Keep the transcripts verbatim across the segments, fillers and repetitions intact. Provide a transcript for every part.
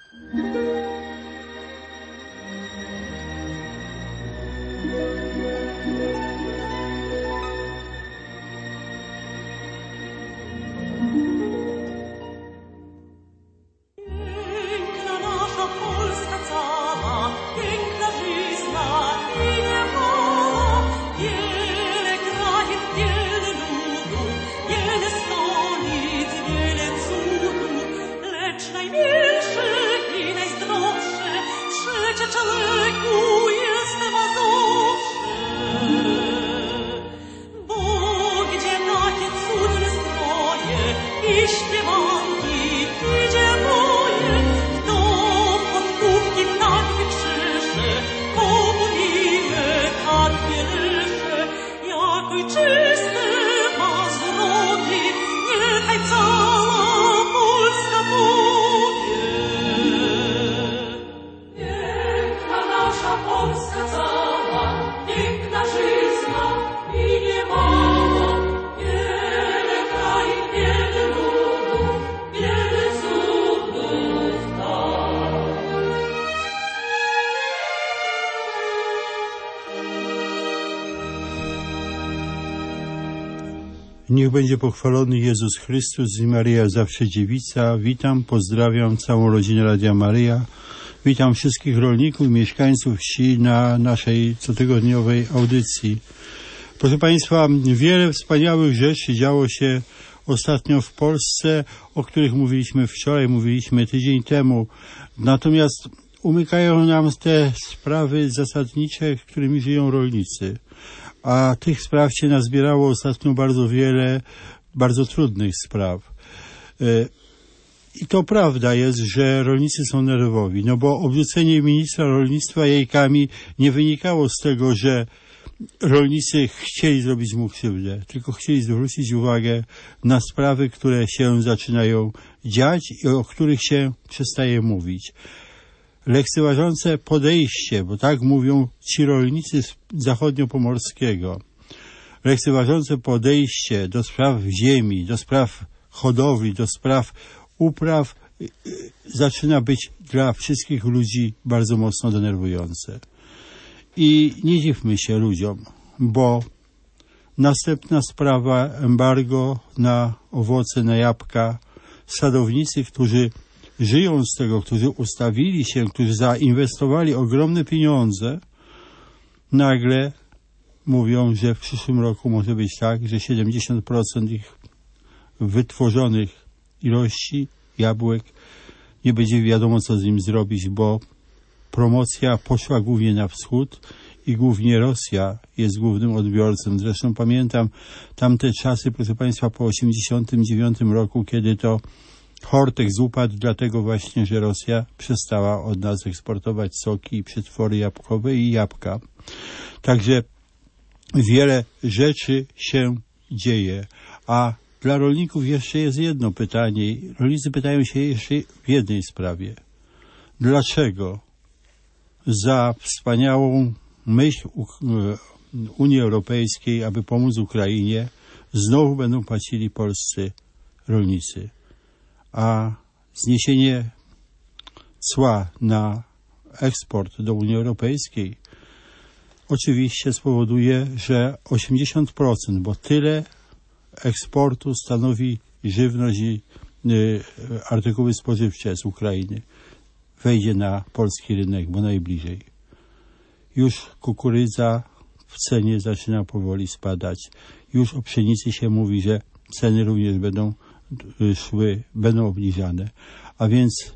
Niech będzie pochwalony Jezus Chrystus i Maryja zawsze dziewica. Witam, pozdrawiam całą rodzinę Radia Maryja. Witam wszystkich rolników i mieszkańców wsi na naszej cotygodniowej audycji. Proszę Państwa, wiele wspaniałych rzeczy działo się ostatnio w Polsce, o których mówiliśmy wczoraj, mówiliśmy tydzień temu. Natomiast umykają nam te sprawy zasadnicze, którymi żyją rolnicy. A tych spraw się nazbierało ostatnio bardzo wiele, bardzo trudnych spraw. I to prawda jest, że rolnicy są nerwowi, no bo obrzucenie ministra rolnictwa jajkami nie wynikało z tego, że rolnicy chcieli zrobić mu krzywdę, tylko chcieli zwrócić uwagę na sprawy, które się zaczynają dziać i o których się przestaje mówić. Lekceważące podejście, bo tak mówią ci rolnicy z zachodniopomorskiego, lekceważące podejście do spraw ziemi, do spraw hodowli, do spraw upraw zaczyna być dla wszystkich ludzi bardzo mocno denerwujące. I nie dziwmy się ludziom, bo następna sprawa, embargo na owoce, na jabłka, sadownicy, którzy żyją z tego, którzy ustawili się, którzy zainwestowali ogromne pieniądze, nagle mówią, że w przyszłym roku może być tak, że siedemdziesiąt procent ich wytworzonych ilości jabłek nie będzie wiadomo, co z nim zrobić, bo promocja poszła głównie na wschód i głównie Rosja jest głównym odbiorcą. Zresztą pamiętam tamte czasy, proszę Państwa, po osiemdziesiątym dziewiątym roku, kiedy to Hortex upadł, dlatego właśnie, że Rosja przestała od nas eksportować soki i przetwory jabłkowe i jabłka. Także wiele rzeczy się dzieje. A dla rolników jeszcze jest jedno pytanie. Rolnicy pytają się jeszcze w jednej sprawie. Dlaczego za wspaniałą myśl Unii Europejskiej, aby pomóc Ukrainie, znowu będą płacili polscy rolnicy? A zniesienie cła na eksport do Unii Europejskiej oczywiście spowoduje, że osiemdziesiąt procent, bo tyle eksportu stanowi żywność i y, artykuły spożywcze z Ukrainy, wejdzie na polski rynek, bo najbliżej. Już kukurydza w cenie zaczyna powoli spadać. Już o pszenicy się mówi, że ceny również będą szły, będą obniżane. A więc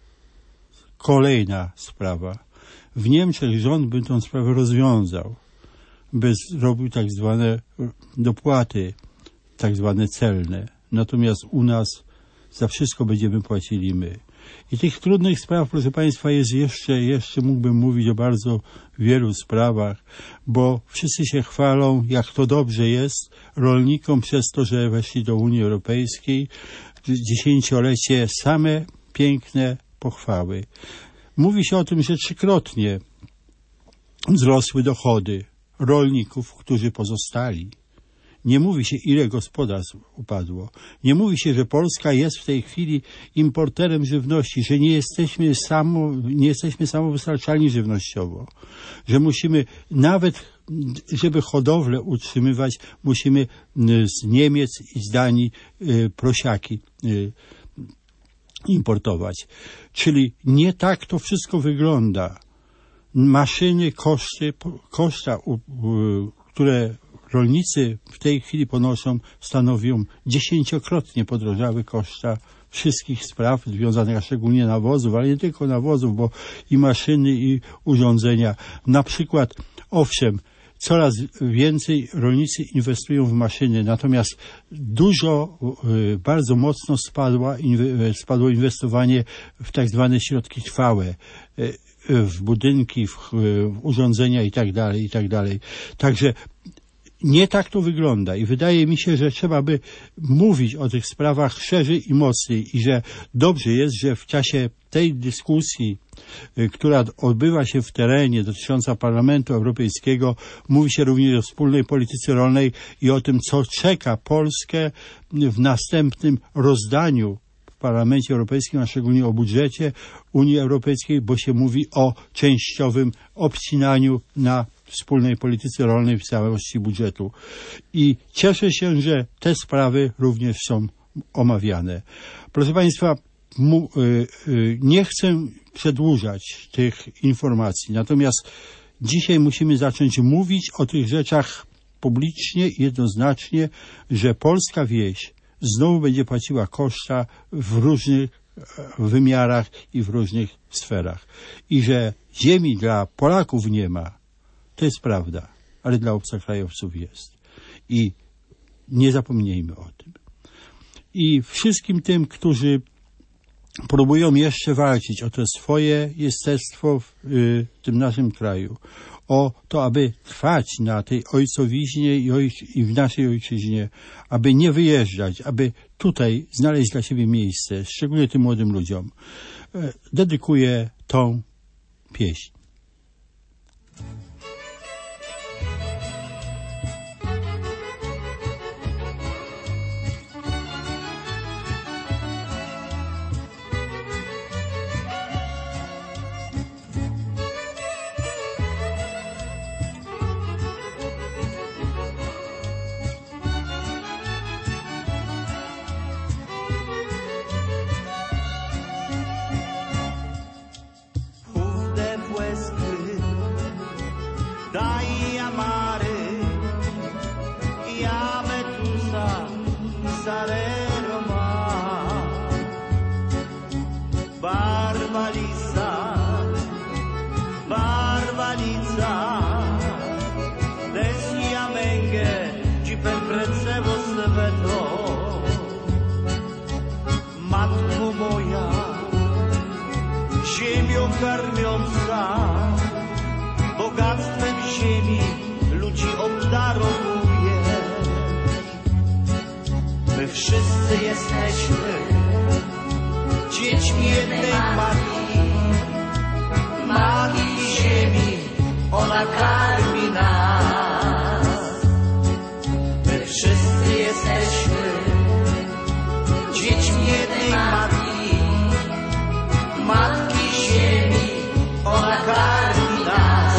kolejna sprawa. W Niemczech rząd by tę sprawę rozwiązał, by zrobił tak zwane dopłaty, tak zwane celne. Natomiast u nas za wszystko będziemy płacili my. I tych trudnych spraw, proszę Państwa, jest jeszcze, jeszcze mógłbym mówić o bardzo wielu sprawach, bo wszyscy się chwalą, jak to dobrze jest rolnikom przez to, że weszli do Unii Europejskiej. Dziesięciolecie, same piękne pochwały. Mówi się o tym, że trzykrotnie wzrosły dochody rolników, którzy pozostali. Nie mówi się, ile gospodarstw upadło. Nie mówi się, że Polska jest w tej chwili importerem żywności, że nie jesteśmy, samo, nie jesteśmy samowystarczalni żywnościowo, że musimy nawet, żeby hodowlę utrzymywać, musimy z Niemiec i z Danii prosiaki importować. Czyli nie tak to wszystko wygląda. Maszyny, koszty, koszta, które rolnicy w tej chwili ponoszą, stanowią dziesięciokrotnie podrożały koszta wszystkich spraw związanych, a szczególnie nawozów, ale nie tylko nawozów, bo i maszyny, i urządzenia. Na przykład, owszem, coraz więcej rolnicy inwestują w maszyny, natomiast dużo, bardzo mocno spadła, spadło inwestowanie w tak zwane środki trwałe, w budynki, w, w urządzenia i tak dalej, i tak dalej. Także nie tak to wygląda i wydaje mi się, że trzeba by mówić o tych sprawach szerzej i mocniej i że dobrze jest, że w czasie tej dyskusji, która odbywa się w terenie dotycząca Parlamentu Europejskiego, mówi się również o wspólnej polityce rolnej i o tym, co czeka Polskę w następnym rozdaniu w Parlamencie Europejskim, a szczególnie o budżecie Unii Europejskiej, bo się mówi o częściowym obcinaniu na wspólnej polityce rolnej w całości budżetu. I cieszę się, że te sprawy również są omawiane. Proszę Państwa, mu, y, y, nie chcę przedłużać tych informacji, natomiast dzisiaj musimy zacząć mówić o tych rzeczach publicznie i jednoznacznie, że polska wieś znowu będzie płaciła koszta w różnych wymiarach i w różnych sferach. I że ziemi dla Polaków nie ma, to jest prawda, ale dla obcokrajowców jest. I nie zapomnijmy o tym. I wszystkim tym, którzy próbują jeszcze walczyć o to swoje jestestwo w y, tym naszym kraju, o to, aby trwać na tej ojcowiźnie i, oj, i w naszej ojczyźnie, aby nie wyjeżdżać, aby tutaj znaleźć dla siebie miejsce, szczególnie tym młodym ludziom, y, dedykuję tą pieśń. Dai amare, llame tusa, sarero ma, Barbaliza, Barbaliza, desia menge, ci per prezzewo sveto, matko moja, ziemią karmiąca, bogactwem ziemi ludzi obdarowujesz. My wszyscy jesteśmy dziećmi jednej matki, matki ziemi, ona karmi nas. My wszyscy jesteśmy dziećmi jednej matki, matki ziemi, ona karmi nas.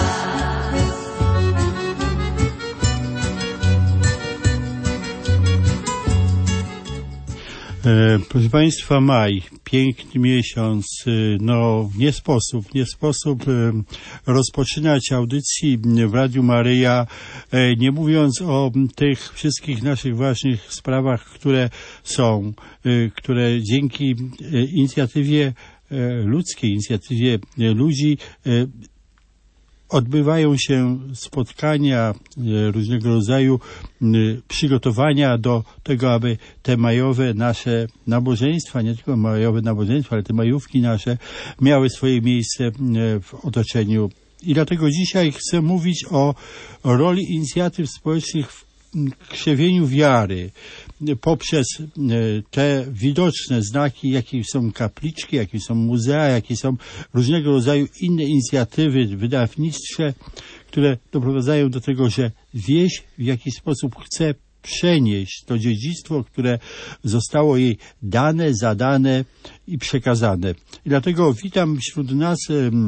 Proszę Państwa, maj, piękny miesiąc, no nie sposób, nie sposób rozpoczynać audycji w Radiu Maryja, nie mówiąc o tych wszystkich naszych ważnych sprawach, które są, które dzięki inicjatywie ludzkiej, inicjatywie ludzi odbywają się spotkania, różnego rodzaju przygotowania do tego, aby te majowe nasze nabożeństwa, nie tylko majowe nabożeństwa, ale te majówki nasze miały swoje miejsce w otoczeniu. I dlatego dzisiaj chcę mówić o roli inicjatyw społecznych w krzewieniu wiary poprzez te widoczne znaki, jakie są kapliczki, jakie są muzea, jakie są różnego rodzaju inne inicjatywy wydawnicze, które doprowadzają do tego, że wieś w jakiś sposób chce przenieść to dziedzictwo, które zostało jej dane, zadane i przekazane. I dlatego witam wśród nas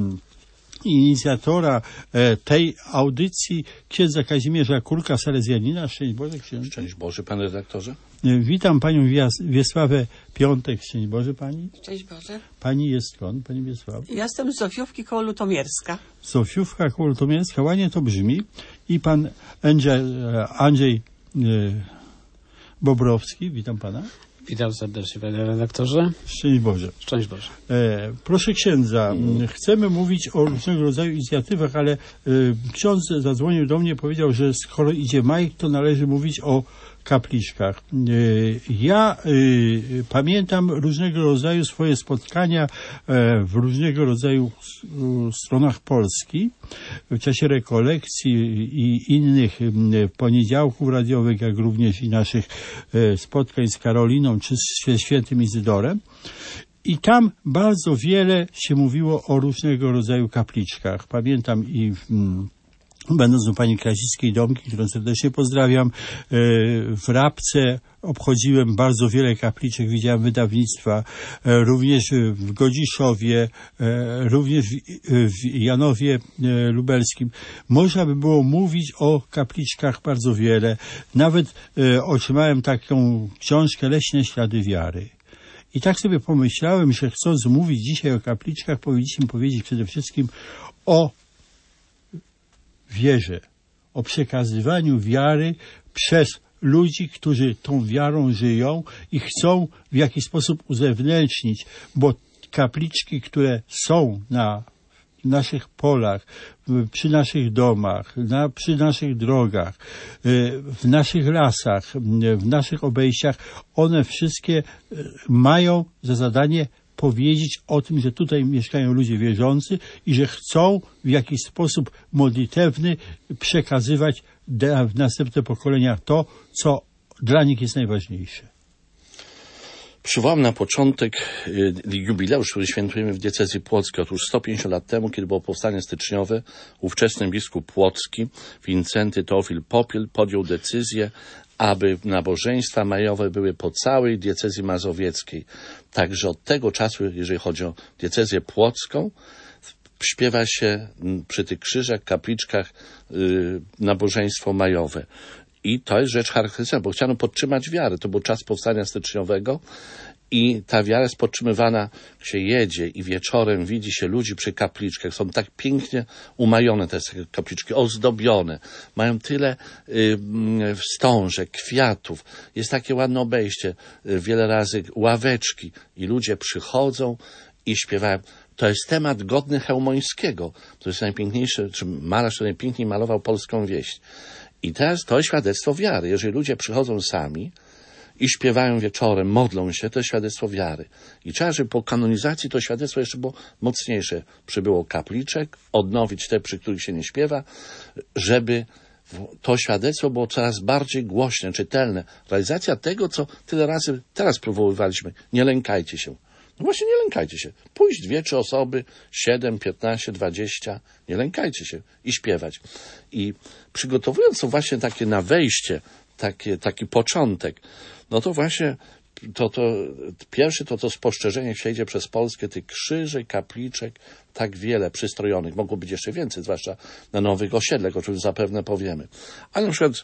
inicjatora tej audycji, księdza Kazimierza Kurka, salezjanina. Szczęść Boże, księdze. Szczęść Boże, panie redaktorze. Witam panią Wiesławę Piątek. Szczęść Boże, pani. Szczęść Boże. Pani jest skąd, pani Wiesława? Ja jestem z Zofiówki koło Lutomierska. Zofiówka koło Lutomierska, ładnie to brzmi. I pan Andrzej, Andrzej e, Bobrowski, witam pana. Witam serdecznie, panie redaktorze. Szczęść Boże. Szczęść Boże. E, proszę księdza, mm. chcemy mówić o różnego rodzaju inicjatywach, ale e, ksiądz zadzwonił do mnie, powiedział, że skoro idzie maj, to należy mówić o kapliczkach. E, ja e, pamiętam różnego rodzaju swoje spotkania e, w różnego rodzaju e, stronach Polski w czasie rekolekcji i innych e, poniedziałków radiowych, jak również i naszych e, spotkań z Karoliną czy z świętym Izydorem. I tam bardzo wiele się mówiło o różnego rodzaju kapliczkach. Pamiętam i mm, będąc u pani Krasickiej Domki, którą serdecznie pozdrawiam, w Rabce obchodziłem bardzo wiele kapliczek, widziałem wydawnictwa, również w Godziszowie, również w Janowie Lubelskim. Można by było mówić o kapliczkach bardzo wiele. Nawet otrzymałem taką książkę Leśne ślady wiary. I tak sobie pomyślałem, że chcąc mówić dzisiaj o kapliczkach, powinniśmy powiedzieć przede wszystkim o wierze, o przekazywaniu wiary przez ludzi, którzy tą wiarą żyją i chcą w jakiś sposób uzewnętrznić, bo kapliczki, które są na naszych polach, przy naszych domach, na, przy naszych drogach, w naszych lasach, w naszych obejściach, one wszystkie mają za zadanie powiedzieć o tym, że tutaj mieszkają ludzie wierzący i że chcą w jakiś sposób modlitewny przekazywać w następne pokolenia to, co dla nich jest najważniejsze. Przywołam na początek jubileusz, który świętujemy w diecezji płockiej. Otóż sto pięćdziesiąt lat temu, kiedy było powstanie styczniowe, ówczesny biskup płocki, Wincenty Teofil Popiel, podjął decyzję, aby nabożeństwa majowe były po całej diecezji mazowieckiej. Także od tego czasu, jeżeli chodzi o diecezję płocką, śpiewa się przy tych krzyżach, kapliczkach yy, nabożeństwo majowe. I to jest rzecz charakterystyczna, bo chciano podtrzymać wiarę. To był czas powstania styczniowego i ta wiara jest podtrzymywana, się jedzie i wieczorem widzi się ludzi przy kapliczkach. Są tak pięknie umajone te kapliczki, ozdobione. Mają tyle y, wstążek, kwiatów. Jest takie ładne obejście. Y, wiele razy ławeczki i ludzie przychodzą i śpiewają. To jest temat godny Chełmońskiego. To jest najpiękniejszy, czy malarz, który najpiękniej malował polską wieś. I teraz to jest świadectwo wiary. Jeżeli ludzie przychodzą sami i śpiewają wieczorem, modlą się, to jest świadectwo wiary. I trzeba, żeby po kanonizacji to świadectwo jeszcze było mocniejsze. Przybyło kapliczek, odnowić te, przy których się nie śpiewa, żeby to świadectwo było coraz bardziej głośne, czytelne. Realizacja tego, co tyle razy teraz próbowaliśmy. Nie lękajcie się. No właśnie nie lękajcie się. Pójść dwie, trzy osoby, siedem, piętnaście, dwadzieścia, nie lękajcie się i śpiewać. I przygotowując to właśnie takie na wejście, takie, taki początek, no to właśnie to, to pierwszy to to spostrzeżenie przejdzie przez Polskę tych krzyży, kapliczek, tak wiele przystrojonych. Mogło być jeszcze więcej, zwłaszcza na nowych osiedlach, o czym zapewne powiemy. Ale na przykład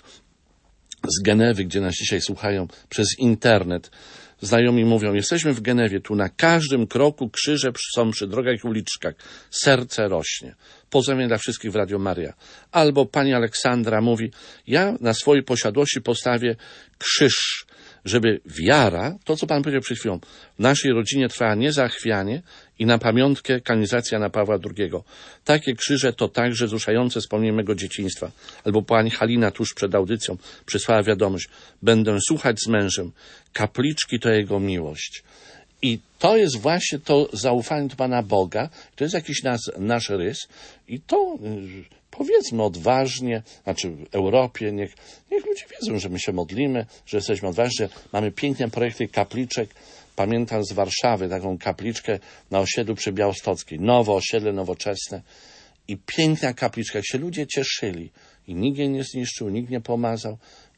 z Genewy, gdzie nas dzisiaj słuchają przez internet, znajomi mówią, jesteśmy w Genewie, tu na każdym kroku krzyże są przy drogach i uliczkach. Serce rośnie. Pozdrowienia dla wszystkich w Radio Maria. Albo pani Aleksandra mówi, ja na swojej posiadłości postawię krzyż, żeby wiara, to co pan powiedział przed chwilą, w naszej rodzinie trwała niezachwianie i na pamiątkę kanonizacja Jana Pawła drugiego. Takie krzyże to także wzruszające wspomnienie mego dzieciństwa. Albo pani Halina tuż przed audycją przysłała wiadomość, będę słuchać z mężem, kapliczki to jego miłość. I to jest właśnie to zaufanie do Pana Boga, to jest jakiś nas, nasz rys i to powiedzmy odważnie, znaczy w Europie, niech, niech ludzie wiedzą, że my się modlimy, że jesteśmy odważni, że mamy piękne projekty kapliczek. Pamiętam z Warszawy taką kapliczkę na osiedlu przy Białostockiej. Nowe osiedle, nowoczesne. I piękna kapliczka. Jak się ludzie cieszyli. I nikt jej nie zniszczył, nikt nie pomazał.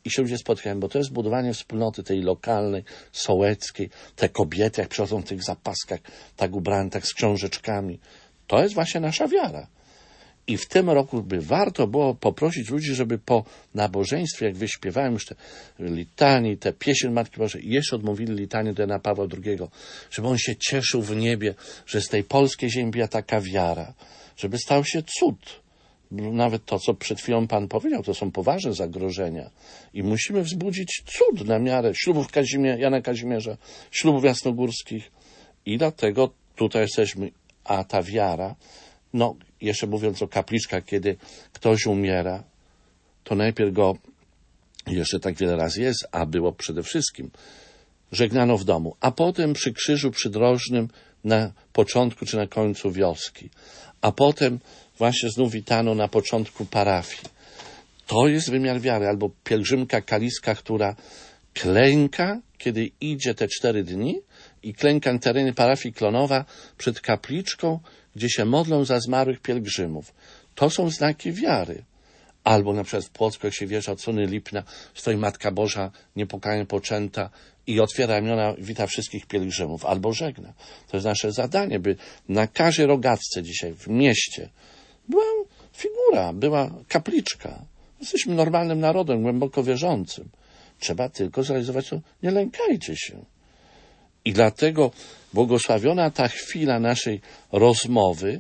i się ludzie spotykają, bo to jest budowanie wspólnoty tej lokalnej, sołeckiej, te kobiety, jak przychodzą w tych zapaskach, tak ubrane, tak z książeczkami. To jest właśnie nasza wiara. I w tym roku by warto było poprosić ludzi, żeby po nabożeństwie, jak wyśpiewałem już te litanii, te pieśń Matki Bożej, jeszcze odmówili litanię do Jana Pawła drugiego, żeby on się cieszył w niebie, że z tej polskiej ziemi była taka wiara, żeby stał się cud. Nawet to, co przed chwilą Pan powiedział, to są poważne zagrożenia. I musimy wzbudzić cud na miarę ślubów Kazimie, Jana Kazimierza, ślubów jasnogórskich. I dlatego tutaj jesteśmy. A ta wiara, no jeszcze mówiąc o kapliczkach, kiedy ktoś umiera, to najpierw go, jeszcze tak wiele razy jest, a było przede wszystkim, żegnano w domu, a potem przy krzyżu przydrożnym na początku czy na końcu wioski, a potem właśnie znów witano na początku parafii. To jest wymiar wiary, albo pielgrzymka kaliska, która klęka, kiedy idzie te cztery dni i klęka na terenie parafii Klonowa przed kapliczką, gdzie się modlą za zmarłych pielgrzymów. To są znaki wiary. Albo na przykład w Płocku, jak się wjeżdża od strony Lipna, stoi Matka Boża niepokajnie poczęta i otwiera ramiona, wita wszystkich pielgrzymów, albo żegna. To jest nasze zadanie, by na każdej rogawce dzisiaj w mieście była figura, była kapliczka. Jesteśmy normalnym narodem, głęboko wierzącym. Trzeba tylko zrealizować to, nie lękajcie się. I dlatego błogosławiona ta chwila naszej rozmowy,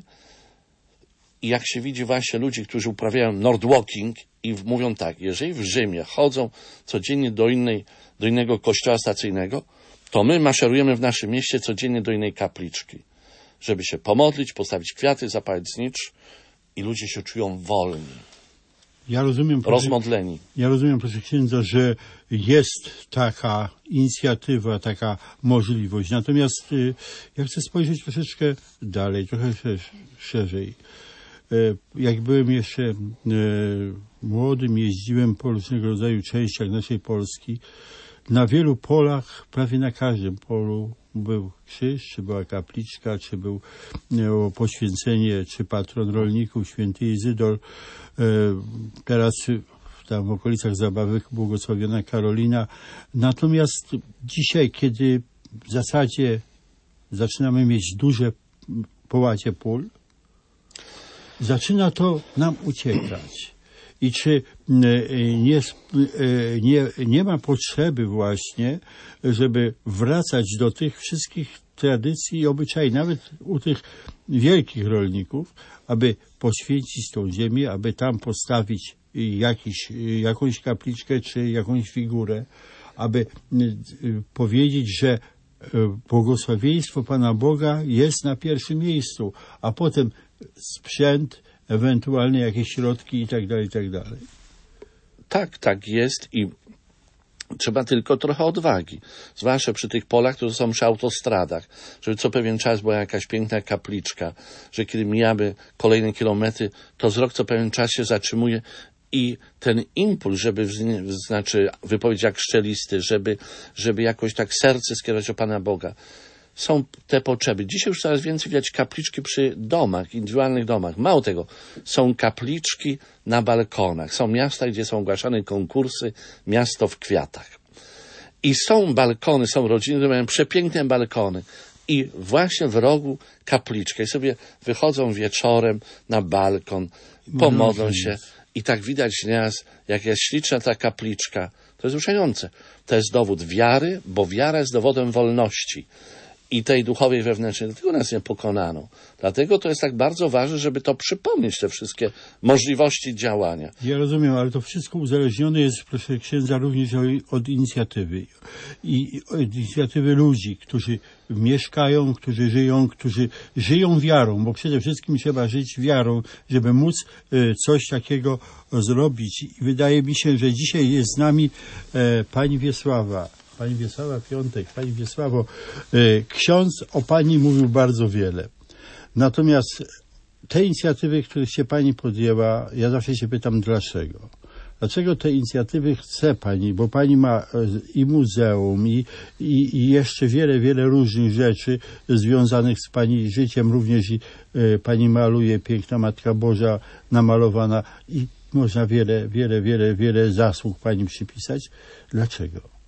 i jak się widzi właśnie ludzi, którzy uprawiają nordwalking i mówią tak, jeżeli w Rzymie chodzą codziennie do innej, do innego kościoła stacyjnego, to my maszerujemy w naszym mieście codziennie do innej kapliczki, żeby się pomodlić, postawić kwiaty, zapalić znicz i ludzie się czują wolni. Ja rozumiem, proszę, rozmodleni. Ja rozumiem, proszę księdza, że jest taka inicjatywa, taka możliwość. Natomiast y, ja chcę spojrzeć troszeczkę dalej, trochę szerzej. Y, jak byłem jeszcze y, młodym, jeździłem po różnego rodzaju częściach naszej Polski. Na wielu polach, prawie na każdym polu był krzyż, czy była kapliczka, czy był no, poświęcenie, czy patron rolników, święty Izydor. Teraz tam w okolicach Zabawek błogosławiona Karolina. Natomiast dzisiaj, kiedy w zasadzie zaczynamy mieć duże połacie pól, zaczyna to nam uciekać. I czy nie, nie, nie ma potrzeby właśnie, żeby wracać do tych wszystkich tradycji i obyczajów, nawet u tych wielkich rolników, aby poświęcić tą ziemię, aby tam postawić jakiś, jakąś kapliczkę czy jakąś figurę, aby powiedzieć, że błogosławieństwo Pana Boga jest na pierwszym miejscu, a potem sprzęt, ewentualnie jakieś środki i tak dalej, i tak dalej. Tak, tak jest i trzeba tylko trochę odwagi. Zwłaszcza przy tych polach, które są przy autostradach, żeby co pewien czas była jakaś piękna kapliczka, że kiedy mijamy kolejne kilometry, to wzrok co pewien czas się zatrzymuje i ten impuls, żeby, znaczy wypowiedź jak szczelisty, żeby, żeby jakoś tak serce skierować do Pana Boga. Są te potrzeby. Dzisiaj już coraz więcej widać kapliczki przy domach, indywidualnych domach. Mało tego, są kapliczki na balkonach. Są miasta, gdzie są ogłaszane konkursy Miasto w kwiatach. I są balkony, są rodziny, które mają przepiękne balkony. I właśnie w rogu kapliczka. I sobie wychodzą wieczorem na balkon, pomodlą się. I tak widać nieraz, jak jest śliczna ta kapliczka. To jest wzruszające. To jest dowód wiary, bo wiara jest dowodem wolności. I tej duchowej wewnętrznej, dlatego nas nie pokonano. Dlatego to jest tak bardzo ważne, żeby to przypomnieć, te wszystkie możliwości działania. Ja rozumiem, ale to wszystko uzależnione jest, proszę księdza, również od inicjatywy. I od inicjatywy ludzi, którzy mieszkają, którzy żyją, którzy żyją wiarą, bo przede wszystkim trzeba żyć wiarą, żeby móc coś takiego zrobić. I wydaje mi się, że dzisiaj jest z nami pani Wiesława. Pani Wiesława Piątek, Pani Wiesławo, ksiądz o Pani mówił bardzo wiele. Natomiast te inicjatywy, które się Pani podjęła, ja zawsze się pytam dlaczego. Dlaczego te inicjatywy chce Pani, bo Pani ma i muzeum, i, i, i jeszcze wiele, wiele różnych rzeczy związanych z Pani życiem, również i Pani maluje, piękna Matka Boża namalowana i można wiele, wiele, wiele, wiele zasług pani przypisać. Dlaczego?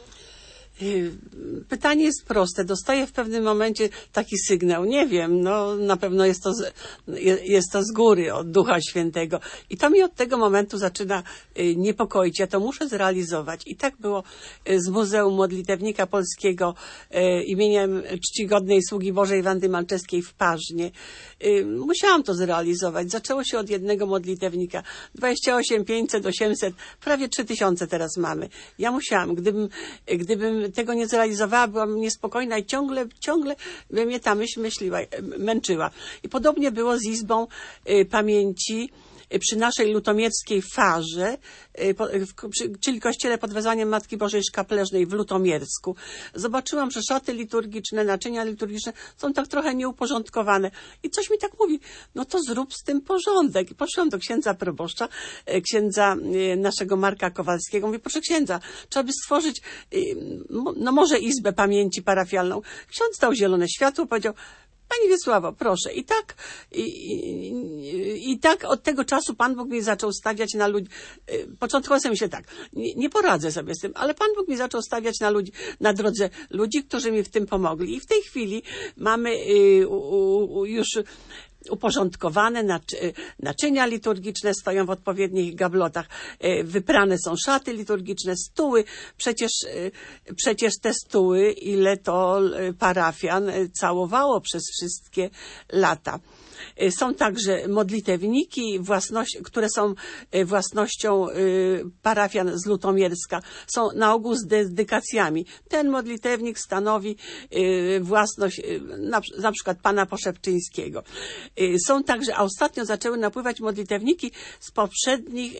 Pytanie jest proste. Dostaję w pewnym momencie taki sygnał. Nie wiem, no na pewno jest to z, jest to z góry, od Ducha Świętego. I to mi od tego momentu zaczyna niepokoić. Ja to muszę zrealizować. I tak było z Muzeum Modlitewnika Polskiego imieniem czcigodnej sługi Bożej Wandy Malczewskiej w Parznie. Musiałam to zrealizować. Zaczęło się od jednego modlitewnika. dwadzieścia osiem, pięćset, osiemset, prawie trzy tysiące teraz mamy. Ja musiałam. Gdybym, gdybym tego nie zrealizowała, byłam niespokojna i ciągle, ciągle by mnie ta myśl myśliła, męczyła. I podobnie było z Izbą y, Pamięci y, przy naszej lutomierskiej farze, y, po, w, przy, czyli kościele pod wezwaniem Matki Bożej Szkapleżnej w Lutomiersku. Zobaczyłam, że szaty liturgiczne, naczynia liturgiczne są tak trochę nieuporządkowane. I coś mi tak mówi, no to zrób z tym porządek. I poszłam do księdza proboszcza, y, księdza y, naszego Marka Kowalskiego. Mówię, proszę księdza, trzeba by stworzyć y, no może Izbę Pamięci parafialną. Ksiądz dał zielone światło, powiedział, Pani Wiesławo, proszę. I tak, i, i, i tak od tego czasu Pan Bóg mi zaczął stawiać na ludzi. Początkowo sobie myślę tak, nie, nie poradzę sobie z tym, ale Pan Bóg mi zaczął stawiać na ludzi, na drodze ludzi, którzy mi w tym pomogli. I w tej chwili mamy y, u, u, już uporządkowane naczynia liturgiczne, stoją w odpowiednich gablotach, wyprane są szaty liturgiczne, stóły. Przecież, przecież te stóły, ile to parafian całowało przez wszystkie lata. Są także modlitewniki, własność, które są własnością parafian z Lutomierska. Są na ogół z dedykacjami. Ten modlitewnik stanowi własność na, na przykład pana Poszepczyńskiego. Są także, a ostatnio zaczęły napływać modlitewniki z poprzednich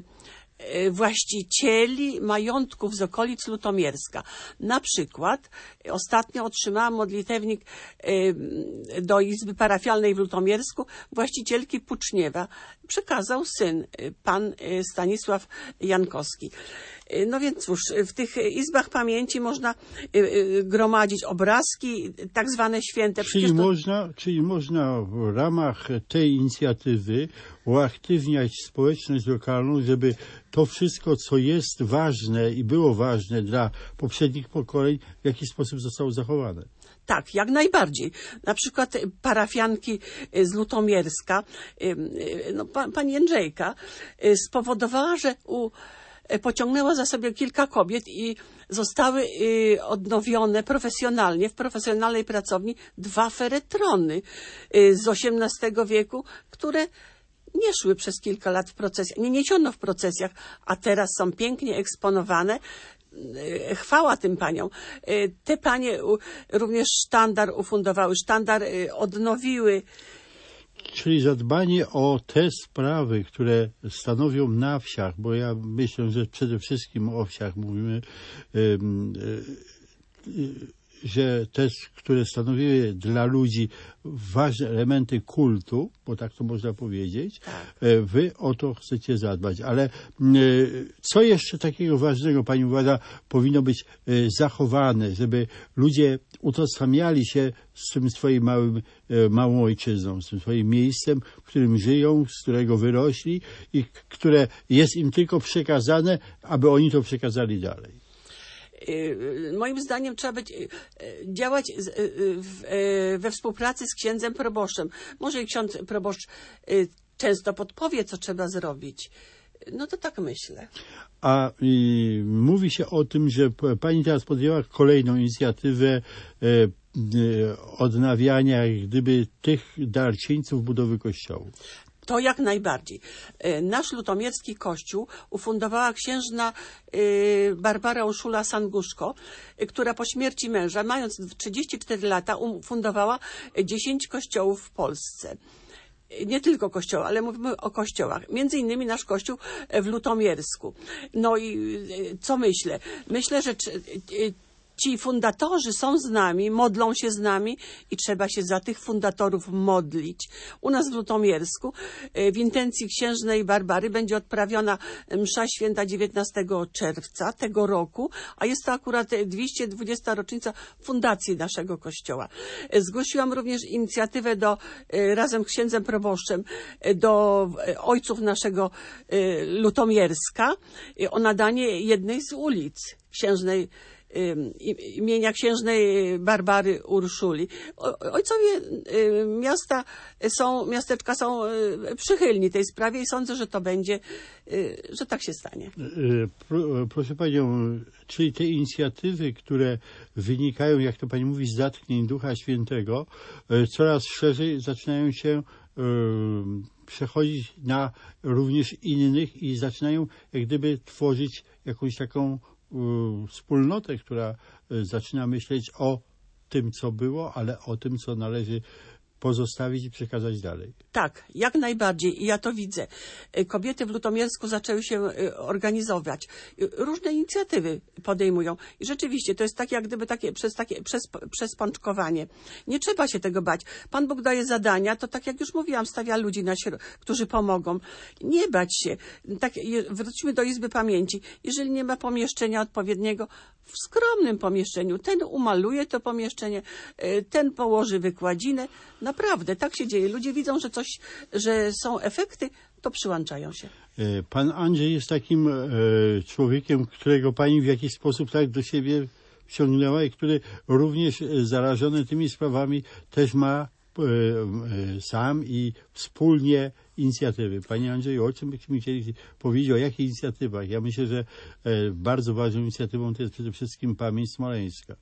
właścicieli majątków z okolic Lutomierska. Na przykład ostatnio otrzymałam modlitewnik do Izby Parafialnej w Lutomiersku właścicielki Puczniewa. Przekazał syn, pan Stanisław Jankowski. No więc cóż, w tych izbach pamięci można gromadzić obrazki, tak zwane święte. Czyli, to... można, czyli można w ramach tej inicjatywy uaktywniać społeczność lokalną, żeby to wszystko, co jest ważne i było ważne dla poprzednich pokoleń, w jakiś sposób zostało zachowane. Tak, jak najbardziej. Na przykład parafianki z Lutomierska, no, pani Jędrzejka spowodowała, że u pociągnęła za sobie kilka kobiet i zostały odnowione profesjonalnie, w profesjonalnej pracowni dwa feretrony z osiemnastego wieku, które nie szły przez kilka lat w procesjach, nie niesiono w procesjach, a teraz są pięknie eksponowane. Chwała tym paniom. Te panie również sztandar ufundowały, sztandar odnowiły. Czyli zadbanie o te sprawy, które stanowią na wsiach, bo ja myślę, że przede wszystkim o wsiach mówimy, yy, yy, że te, które stanowiły dla ludzi ważne elementy kultu, bo tak to można powiedzieć, tak. Wy o to chcecie zadbać. Ale co jeszcze takiego ważnego, pani uważa, powinno być zachowane, żeby ludzie utożsamiali się z tym swoim małym, małą ojczyzną, z tym swoim miejscem, w którym żyją, z którego wyrośli i które jest im tylko przekazane, aby oni to przekazali dalej? Moim zdaniem trzeba być, działać we współpracy z księdzem proboszczem. Może i ksiądz proboszcz często podpowie, co trzeba zrobić. No to tak myślę. A y, mówi się o tym, że pani teraz podjęła kolejną inicjatywę y, y, odnawiania jak gdyby tych darczyńców budowy kościołów. To jak najbardziej. Nasz lutomierski kościół ufundowała księżna Barbara Urszula Sanguszko, która po śmierci męża, mając trzydzieści cztery lata, ufundowała dziesięć kościołów w Polsce. Nie tylko kościoła, ale mówimy o kościołach. Między innymi nasz kościół w Lutomiersku. No i co myślę? Myślę, że Ci fundatorzy są z nami, modlą się z nami i trzeba się za tych fundatorów modlić. U nas w Lutomiersku w intencji księżnej Barbary będzie odprawiona msza święta dziewiętnastego czerwca tego roku, a jest to akurat dwieście dwudziesta rocznica fundacji naszego kościoła. Zgłosiłam również inicjatywę do, razem z księdzem proboszczem do ojców naszego Lutomierska o nadanie jednej z ulic księżnej imienia księżnej Barbary Urszuli. Ojcowie miasta są, miasteczka są przychylni tej sprawie i sądzę, że to będzie, że tak się stanie. Proszę Panią, czyli te inicjatywy, które wynikają, jak to Pani mówi, z zatchnień Ducha Świętego, coraz szerzej zaczynają się przechodzić na również innych i zaczynają jak gdyby tworzyć jakąś taką wspólnotę, która zaczyna myśleć o tym, co było, ale o tym, co należy pozostawić i przekazać dalej. Tak, jak najbardziej. I ja to widzę. Kobiety w Lutomiersku zaczęły się organizować. Różne inicjatywy podejmują. I rzeczywiście to jest tak, jak gdyby takie, przez, takie, przez, przez pączkowanie. Nie trzeba się tego bać. Pan Bóg daje zadania, to tak jak już mówiłam, stawia ludzi, na śro- którzy pomogą. Nie bać się. Tak, wróćmy do Izby Pamięci. Jeżeli nie ma pomieszczenia odpowiedniego, w skromnym pomieszczeniu, ten umaluje to pomieszczenie, ten położy wykładzinę. Naprawdę, tak się dzieje. Ludzie widzą, że coś, że są efekty, to przyłączają się. Pan Andrzej jest takim człowiekiem, którego Pani w jakiś sposób tak do siebie wciągnęła i który również zarażony tymi sprawami też ma sam i wspólnie inicjatywy. Panie Andrzeju, o czym byśmy chcieli powiedzieć, o jakich inicjatywach? Ja myślę, że bardzo ważną inicjatywą to jest przede wszystkim Pamięć Smoleńska.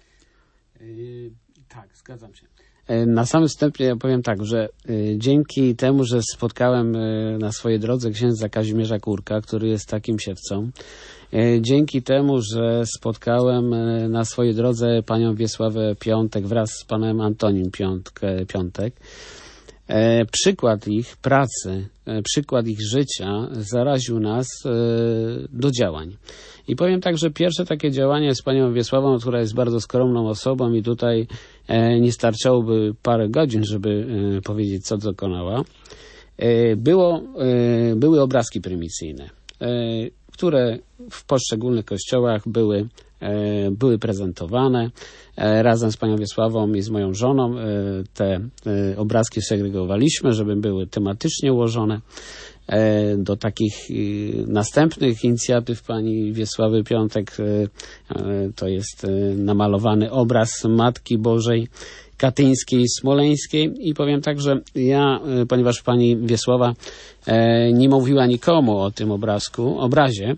Yy, tak, zgadzam się. Na samym wstępie ja powiem tak, że y, dzięki temu, że spotkałem y, na swojej drodze księdza Kazimierza Kurka, który jest takim siewcą, y, dzięki temu, że spotkałem y, na swojej drodze panią Wiesławę Piątek wraz z panem Antonim Piątkę, Piątek, y, przykład ich pracy, y, przykład ich życia zaraził nas y, do działań. I powiem tak, że pierwsze takie działanie z panią Wiesławą, która jest bardzo skromną osobą i tutaj e, nie starczałoby parę godzin, żeby e, powiedzieć, co dokonała, e, było, e, były obrazki prymicyjne, e, które w poszczególnych kościołach były, e, były prezentowane. E, razem z panią Wiesławą i z moją żoną e, te e, obrazki segregowaliśmy, żeby były tematycznie ułożone. Do takich następnych inicjatyw pani Wiesławy Piątek to jest namalowany obraz Matki Bożej Katyńskiej, Smoleńskiej i powiem tak, że ja, ponieważ pani Wiesława nie mówiła nikomu o tym obrazku, obrazie,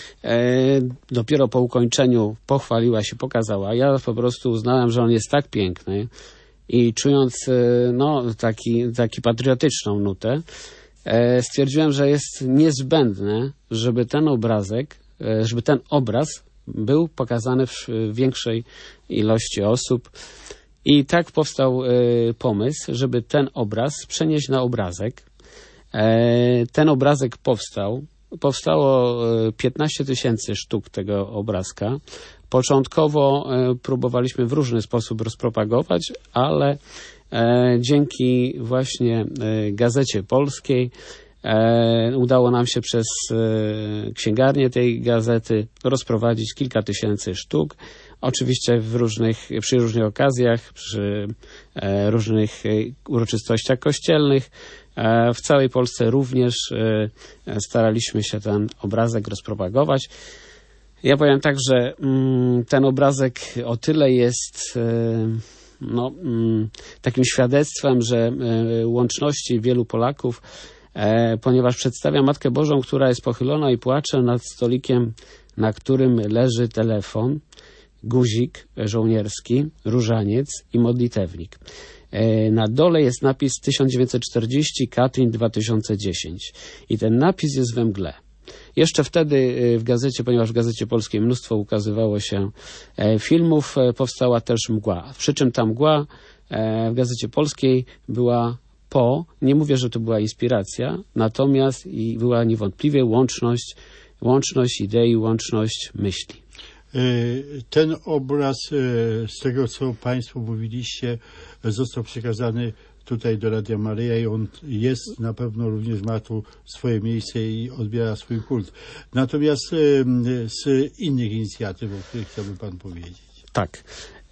dopiero po ukończeniu pochwaliła się, pokazała. Ja po prostu uznałem, że on jest tak piękny i czując no, taki, taki patriotyczną nutę, stwierdziłem, że jest niezbędne, żeby ten obrazek, żeby ten obraz był pokazany w większej ilości osób. I tak powstał pomysł, żeby ten obraz przenieść na obrazek. Ten obrazek powstał. Powstało piętnaście tysięcy sztuk tego obrazka. Początkowo próbowaliśmy w różny sposób rozpropagować, ale E, dzięki właśnie e, Gazecie Polskiej e, udało nam się przez e, księgarnię tej gazety rozprowadzić kilka tysięcy sztuk. Oczywiście w różnych, przy różnych okazjach, przy e, różnych e, uroczystościach kościelnych. E, w całej Polsce również e, staraliśmy się ten obrazek rozpropagować. Ja powiem tak, że mm, ten obrazek o tyle jest e, no, takim świadectwem, że łączności wielu Polaków, ponieważ przedstawia Matkę Bożą, która jest pochylona i płacze nad stolikiem, na którym leży telefon, guzik żołnierski, różaniec i modlitewnik. Na dole jest napis tysiąc dziewięćset czterdzieści, Katyń dwa tysiące dziesięć i ten napis jest we mgle. Jeszcze wtedy w gazecie, ponieważ w Gazecie Polskiej mnóstwo ukazywało się filmów, powstała też mgła. Przy czym ta mgła w Gazecie Polskiej była po, nie mówię, że to była inspiracja, natomiast i była niewątpliwie łączność, łączność idei, łączność myśli. Ten obraz, z tego co Państwo mówiliście, został przekazany tutaj do Radia Maryja i on jest, na pewno również ma tu swoje miejsce i odbiera swój kult. Natomiast z innych inicjatyw, o których chciałby Pan powiedzieć. Tak.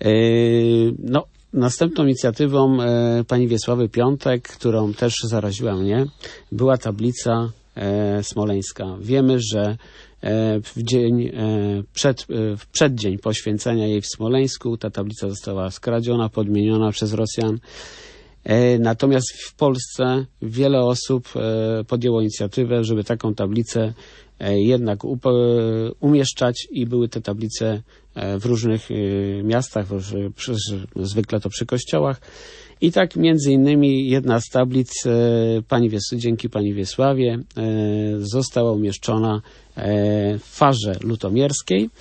No, następną inicjatywą pani Wiesławy Piątek, którą też zaraziła mnie, była tablica smoleńska. Wiemy, że w dzień, przed, w przeddzień poświęcenia jej w Smoleńsku ta tablica została skradziona, podmieniona przez Rosjan. Natomiast w Polsce wiele osób podjęło inicjatywę, żeby taką tablicę jednak umieszczać i były te tablice w różnych miastach, zwykle to przy kościołach. I tak między innymi jedna z tablic pani Wies- dzięki pani Wiesławie została umieszczona w Farze Lutomierskiej.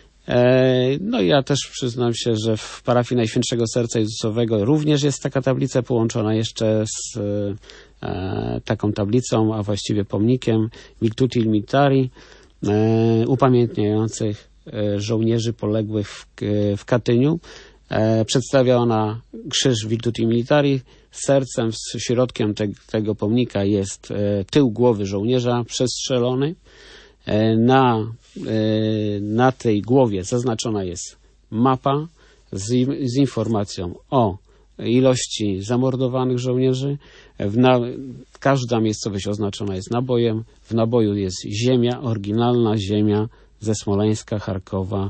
No i ja też przyznam się, że w parafii Najświętszego Serca Jezusowego również jest taka tablica połączona jeszcze z e, taką tablicą, a właściwie pomnikiem Virtuti Militari, e, upamiętniających e, żołnierzy poległych w, w Katyniu. E, przedstawia ona krzyż Virtuti Militari. Sercem, z środkiem te, tego pomnika jest e, tył głowy żołnierza przestrzelony. Na, na tej głowie zaznaczona jest mapa z, z informacją o ilości zamordowanych żołnierzy. W na, każda miejscowość oznaczona jest nabojem. W naboju jest ziemia, oryginalna ziemia ze Smoleńska, Charkowa.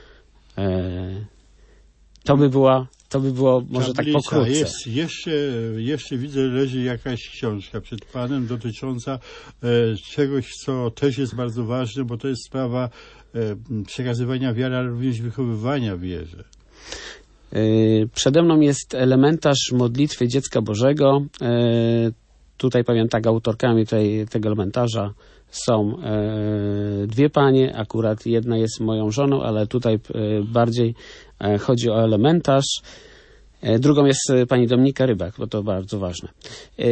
E, to by była To by było może Tablica. tak pokrótce. Jest, jeszcze, jeszcze widzę, leży jakaś książka przed Panem dotycząca e, czegoś, co też jest bardzo ważne, bo to jest sprawa e, przekazywania wiary, ale również wychowywania wierze. E, przede mną jest elementarz modlitwy Dziecka Bożego. E, tutaj powiem tak, autorkami tej, tego elementarza są e, dwie panie, akurat jedna jest moją żoną, ale tutaj e, bardziej e, chodzi o elementarz. E, drugą jest e, pani Dominika Rybak, bo to bardzo ważne. E,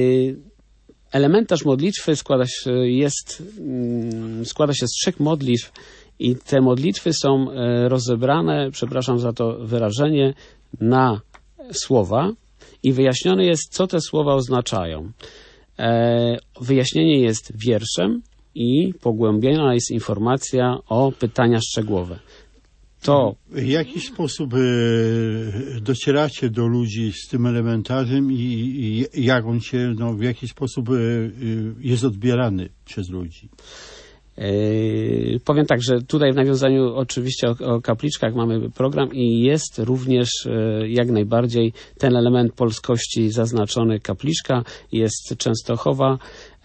elementarz modlitwy składa się, jest, mm, składa się z trzech modlitw i te modlitwy są e, rozebrane, przepraszam za to wyrażenie, na słowa i wyjaśnione jest, co te słowa oznaczają. E, wyjaśnienie jest wierszem i pogłębiona jest informacja o pytania szczegółowe. To... W jaki sposób e, docieracie do ludzi z tym elementarzem i, i jak on się, no, w jaki sposób e, jest odbierany przez ludzi? Yy, powiem tak, że tutaj w nawiązaniu oczywiście o, o kapliczkach mamy program i jest również yy, jak najbardziej ten element polskości zaznaczony. Kapliczka jest Częstochowa,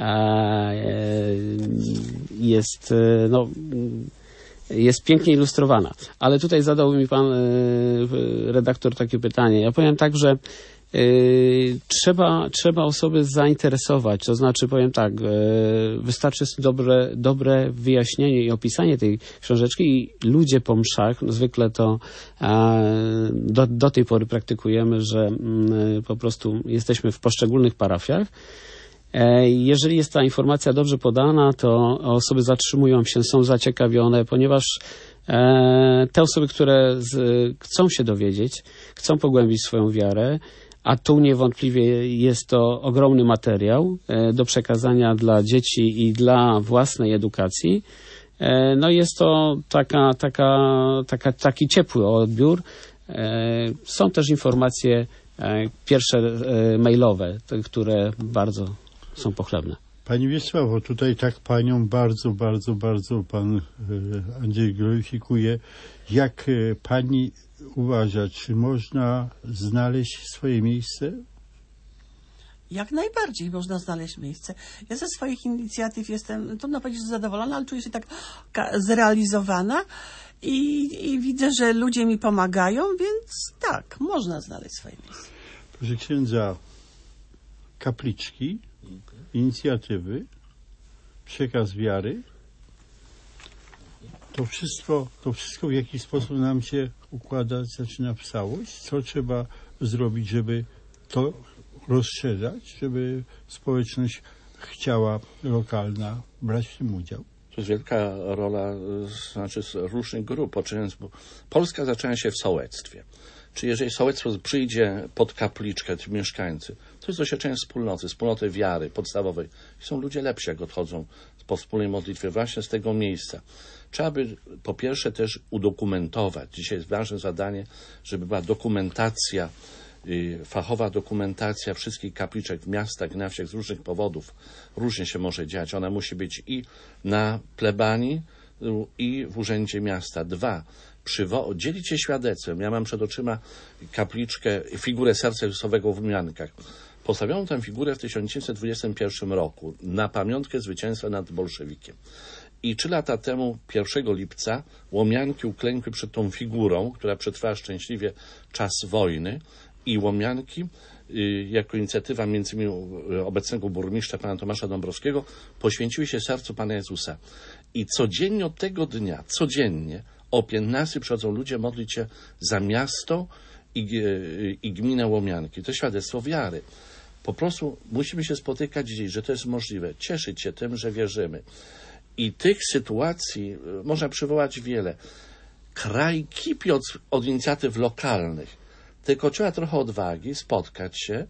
yy, jest yy, no, jest pięknie ilustrowana. Ale tutaj zadał mi pan yy, redaktor takie pytanie. Ja powiem tak, że Yy, trzeba, trzeba osoby zainteresować, to znaczy powiem tak, yy, wystarczy dobre, dobre wyjaśnienie i opisanie tej książeczki i ludzie po mszach, no zwykle to yy, do, do tej pory praktykujemy, że yy, po prostu jesteśmy w poszczególnych parafiach. Yy, jeżeli jest ta informacja dobrze podana, to osoby zatrzymują się, są zaciekawione, ponieważ yy, te osoby, które z, chcą się dowiedzieć, chcą pogłębić swoją wiarę, a tu niewątpliwie jest to ogromny materiał e, do przekazania dla dzieci i dla własnej edukacji. E, no jest to taka, taka, taka, taki ciepły odbiór. E, są też informacje e, pierwsze e, mailowe, te, które bardzo są pochlebne. Pani Wiesławo, tutaj tak Panią bardzo, bardzo, bardzo Pan e, Andrzej gloryfikuje. Jak e, Pani uważa, czy można znaleźć swoje miejsce? Jak najbardziej można znaleźć miejsce. Ja ze swoich inicjatyw jestem, trudno powiedzieć, że zadowolona, ale czuję się tak zrealizowana i, i widzę, że ludzie mi pomagają, więc tak, można znaleźć swoje miejsce. Proszę księdza, kapliczki, inicjatywy, przekaz wiary, to wszystko, to wszystko w jakiś sposób nam się układać zaczyna w całość. Co trzeba zrobić, żeby to rozszerzać, żeby społeczność chciała lokalna brać w tym udział? To jest wielka rola znaczy z różnych grup, poczynając, bo Polska zaczęła się w sołectwie. Czy jeżeli sołectwo przyjdzie pod kapliczkę, ci mieszkańcy, to jest doświadczenie wspólnoty, wspólnoty wiary podstawowej. I są ludzie lepsi, jak odchodzą po wspólnej modlitwie właśnie z tego miejsca. Trzeba by po pierwsze też udokumentować. Dzisiaj jest ważne zadanie, żeby była dokumentacja, fachowa dokumentacja wszystkich kapliczek w miastach, na wsiach z różnych powodów. Różnie się może dziać. Ona musi być i na plebanii, i w urzędzie miasta. Dwa, przywo- dzielić się świadectwem. Ja mam przed oczyma kapliczkę, figurę Serca Jezusowego w Łomiankach. Postawiono tę figurę w tysiąc dziewięćset dwudziestym pierwszym roku na pamiątkę zwycięstwa nad bolszewikiem. I trzy lata temu, pierwszego lipca, Łomianki uklękły przed tą figurą, która przetrwała szczęśliwie czas wojny, i Łomianki, y, jako inicjatywa między innymi obecnego burmistrza pana Tomasza Dąbrowskiego, poświęciły się sercu Pana Jezusa. I codziennie od tego dnia, codziennie o piętnastej przychodzą ludzie modlić się za miasto i, y, i gminę Łomianki. To świadectwo wiary. Po prostu musimy się spotykać dziś, że to jest możliwe. Cieszyć się tym, że wierzymy. I tych sytuacji można przywołać wiele. Kraj kipi od, od inicjatyw lokalnych. Tylko trzeba trochę odwagi, spotkać się,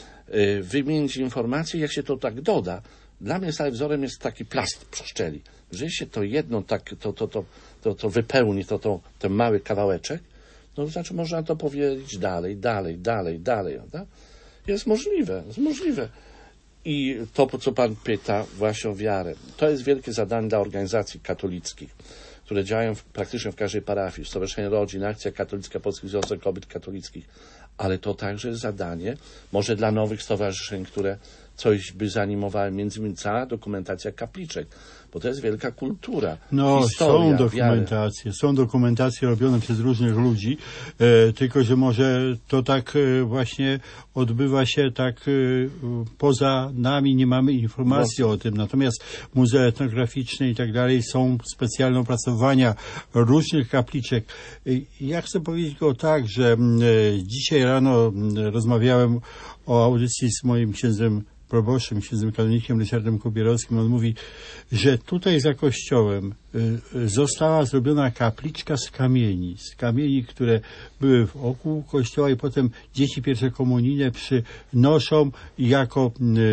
yy, wymienić informacje. Jak się to tak doda, dla mnie stałym wzorem jest taki plast pszczeli. Że się to jedno tak, to, to, to, to, to wypełni, to, to, ten mały kawałeczek, no to znaczy można to powiedzieć dalej, dalej, dalej, dalej. Prawda? Jest możliwe, jest możliwe. I to, co pan pyta właśnie o wiarę, to jest wielkie zadanie dla organizacji katolickich, które działają w, praktycznie w każdej parafii, Stowarzyszenie Rodzin, Akcja Katolicka, Polski Związek Kobiet Katolickich, ale to także jest zadanie może dla nowych stowarzyszeń, które coś by zanimowały, między innymi cała dokumentacja kapliczek, bo to jest wielka kultura, No, historia, są dokumentacje, wiary. są dokumentacje robione przez różnych ludzi, e, tylko że może to tak e, właśnie odbywa się tak e, poza nami, nie mamy informacji No. o tym. Natomiast muzea etnograficzne i tak dalej są specjalne opracowania różnych kapliczek. E, ja chcę powiedzieć go tak, że m, e, dzisiaj rano m, rozmawiałem o audycji z moim księdzem proboszczem, księdzem kanonikiem Ryszardem Kubierowskim. On mówi, że tutaj za kościołem y, została zrobiona kapliczka z kamieni, z kamieni, które były wokół kościoła i potem dzieci pierwszokomunijne przynoszą jako,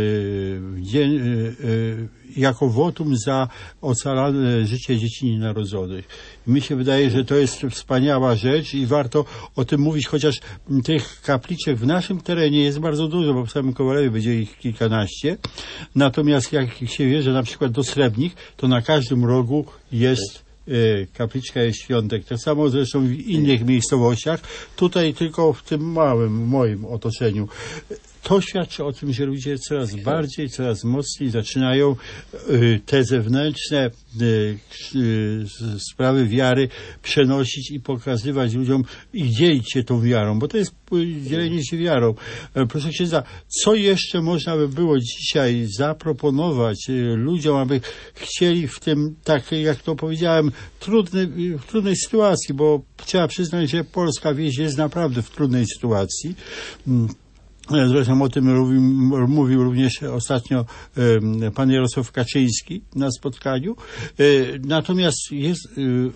y, dzień, y, y, jako wotum za ocalane życie dzieci nienarodzonych. Mi się wydaje, że to jest wspaniała rzecz i warto o tym mówić, chociaż tych kapliczek w naszym terenie jest bardzo dużo, bo w samym Kowalewie będzie ich kilkanaście. Natomiast jak się wjeżdża na przykład do Srebrnik, to na każdym rogu jest y, kapliczka, jest świątek. Tak samo zresztą w innych miejscowościach. Tutaj tylko w tym małym, moim otoczeniu. To świadczy o tym, że ludzie coraz bardziej, coraz mocniej zaczynają y, te zewnętrzne y, y, sprawy wiary przenosić i pokazywać ludziom i dzielić się tą wiarą, bo to jest dzielenie się wiarą. E, proszę księdza, co jeszcze można by było dzisiaj zaproponować y, ludziom, aby chcieli w tym, tak jak to powiedziałem, trudny, w trudnej sytuacji, bo trzeba przyznać, że polska wieś jest naprawdę w trudnej sytuacji. Mm. Zresztą o tym mówił, mówił również ostatnio e, pan Jarosław Kaczyński na spotkaniu. E, natomiast jest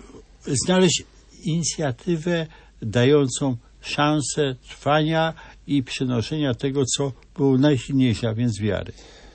e, znaleźć inicjatywę dającą szansę trwania i przenoszenia tego, co było najsilniejsze, a więc wiary.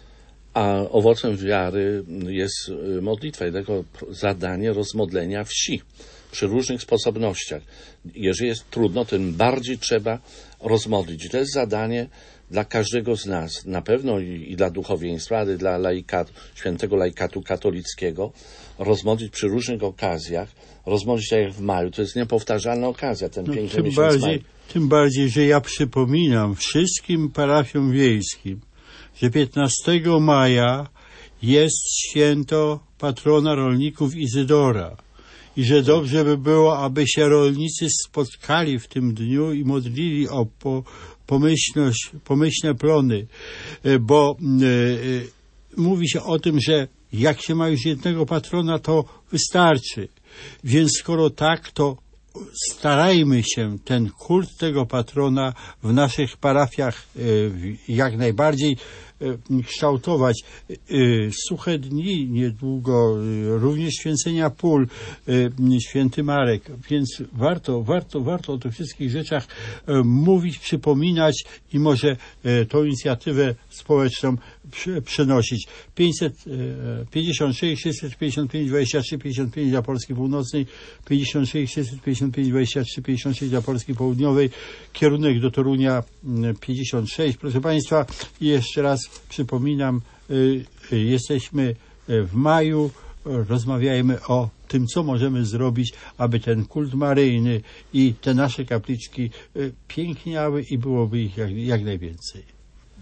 A owocem wiary jest modlitwa i tego zadanie rozmodlenia wsi przy różnych sposobnościach. Jeżeli jest trudno, tym bardziej trzeba rozmodlić. I to jest zadanie dla każdego z nas, na pewno i, i dla duchowieństwa, ale dla laikatu, świętego laikatu katolickiego, rozmodlić przy różnych okazjach, rozmodlić tak jak w maju. To jest niepowtarzalna okazja, ten No, piękny tym miesiąc bardziej, maj. tym bardziej, że ja przypominam wszystkim parafiom wiejskim, że piętnastego maja jest święto patrona rolników Izydora. I że dobrze by było, aby się rolnicy spotkali w tym dniu i modlili o po, pomyślność, pomyślne plony, bo y, mówi się o tym, że jak się ma już jednego patrona, to wystarczy. Więc skoro tak, to starajmy się ten kult tego patrona w naszych parafiach y, jak najbardziej kształtować. Suche dni niedługo, również święcenia pól, święty Marek, więc warto, warto, warto o tych wszystkich rzeczach mówić, przypominać i może tą inicjatywę społeczną przenosić. pięćset pięćdziesiąt sześć sześćset pięćdziesiąt pięć dwadzieścia trzy pięćdziesiąt pięć dla Polski Północnej, pięćdziesiąt sześć sześćset pięćdziesiąt pięć dwadzieścia trzy pięćdziesiąt sześć dla Polski Południowej, kierunek do Torunia pięćdziesiąt sześć. Proszę Państwa, jeszcze raz przypominam, jesteśmy w maju, rozmawiajmy o tym, co możemy zrobić, aby ten kult maryjny i te nasze kapliczki piękniały i byłoby ich jak, jak najwięcej.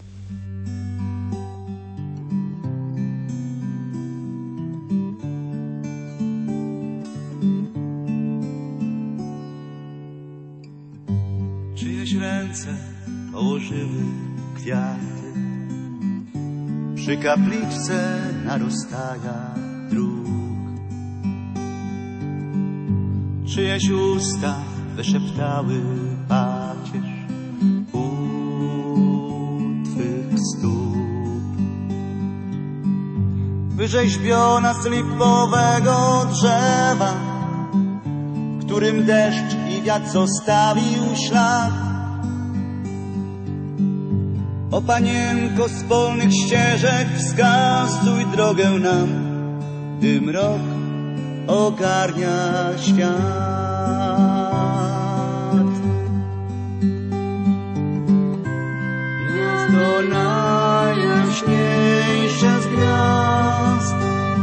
Czyjeś ręce położyły kwiaty przy kapliczce na rozstajach dróg. Czyjeś usta wyszeptały pacierz u twych stóp. Wyrzeźbiona z lipowego drzewa, w którym deszcz i wiatr zostawił ślad. O Panienko, z polnych ścieżek wskazuj drogę nam, gdy mrok ogarnia świat. Gwiazdo najjaśniejsza z gwiazd,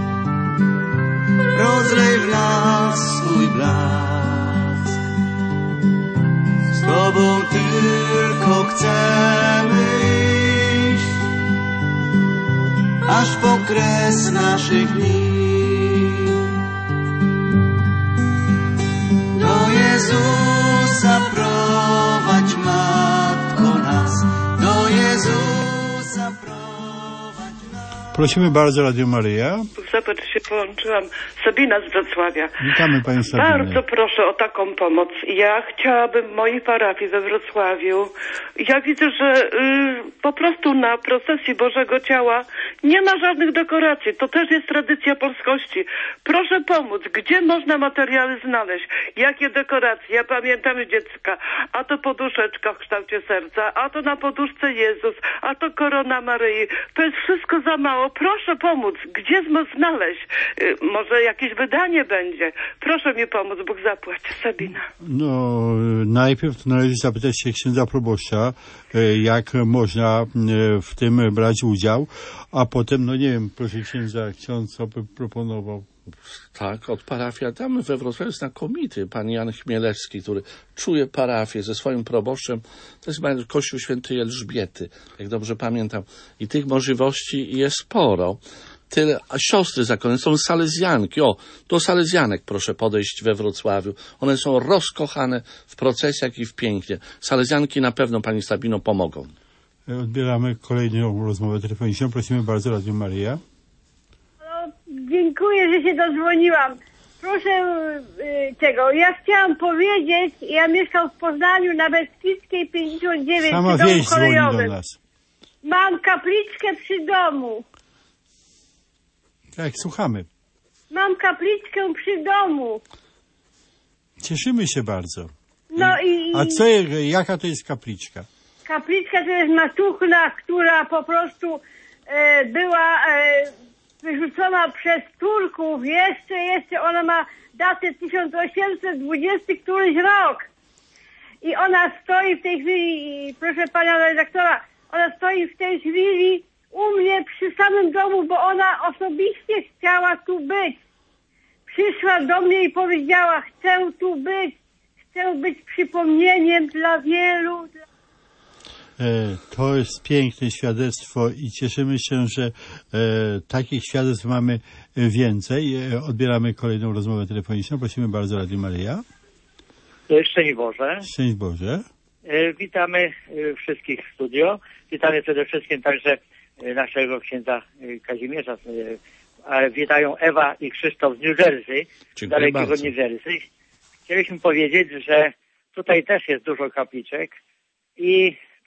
rozlej w nas swój blask. Z Tobą tylko chcemy iść, aż po kres naszych dni. Do Jezusa prowadź, Matko, nas, do Jezusa prowadź nas. Prosimy bardzo, Radio Maryja. Zobacz, się połączyłam. Sabina z Wrocławia. Witamy Pani Sabinę. Bardzo proszę o taką pomoc. Ja chciałabym w mojej parafii we Wrocławiu. Ja widzę, że y, po prostu na procesji Bożego Ciała nie ma żadnych dekoracji. To też jest tradycja polskości. Proszę pomóc. Gdzie można materiały znaleźć? Jakie dekoracje? Ja pamiętam z dziecka. A to poduszeczka w kształcie serca, a to na poduszce Jezus, a to korona Maryi. To jest wszystko za mało. Proszę pomóc. Gdzie znaleźć? Y, może jakieś wydanie będzie. Proszę mi pomóc, Bóg zapłać. Sabina. No, najpierw należy zapytać się księdza proboszcza, jak można w tym brać udział, a potem, no nie wiem, proszę księdza, ksiądz co by proponował. Tak, od parafii. Tam we Wrocławiu znakomity pan Jan Chmielewski, który czuje parafię ze swoim proboszczem. To jest chyba Kościół Świętej Elżbiety, jak dobrze pamiętam. I tych możliwości jest sporo. Tyle, a siostry zakonne są salezjanki. O, do salezjanek proszę podejść we Wrocławiu. One są rozkochane w procesjach i w pięknie. Salezjanki na pewno Pani Sabino pomogą. Odbieramy kolejną rozmowę telefoniczną. Prosimy bardzo, Radio Maryja. No, dziękuję, że się dodzwoniłam. Proszę y, tego, ja chciałam powiedzieć, ja mieszkam w Poznaniu na Beskidzkiej pięćdziesiąt dziewięć Sama przy domu wieś dzwoni kolejowym. do nas. Mam kapliczkę przy domu. Tak, słuchamy. Mam kapliczkę przy domu. Cieszymy się bardzo. No i... A co, jaka to jest kapliczka? Kapliczka to jest matuchna, która po prostu e, była e, wyrzucona przez Turków. Jeszcze, jeszcze ona ma datę tysiąc osiemset dwudziesty któryś rok. I ona stoi w tej chwili, proszę pana redaktora, ona stoi w tej chwili u mnie przy samym domu, bo ona osobiście chciała tu być. Przyszła do mnie i powiedziała, chcę tu być, chcę być przypomnieniem dla wielu. To jest piękne świadectwo i cieszymy się, że e, takich świadectw mamy więcej. E, odbieramy kolejną rozmowę telefoniczną. Prosimy bardzo, Radio Maryja. Szczęść Boże. Szczęść Boże. E, witamy e, wszystkich w studio. Witamy przede wszystkim także e, naszego księdza e, Kazimierza. E, ale witają Ewa i Krzysztof z New Jersey, z dalekiego bardzo. New Jersey. Chcieliśmy powiedzieć, że tutaj też jest dużo kapliczek i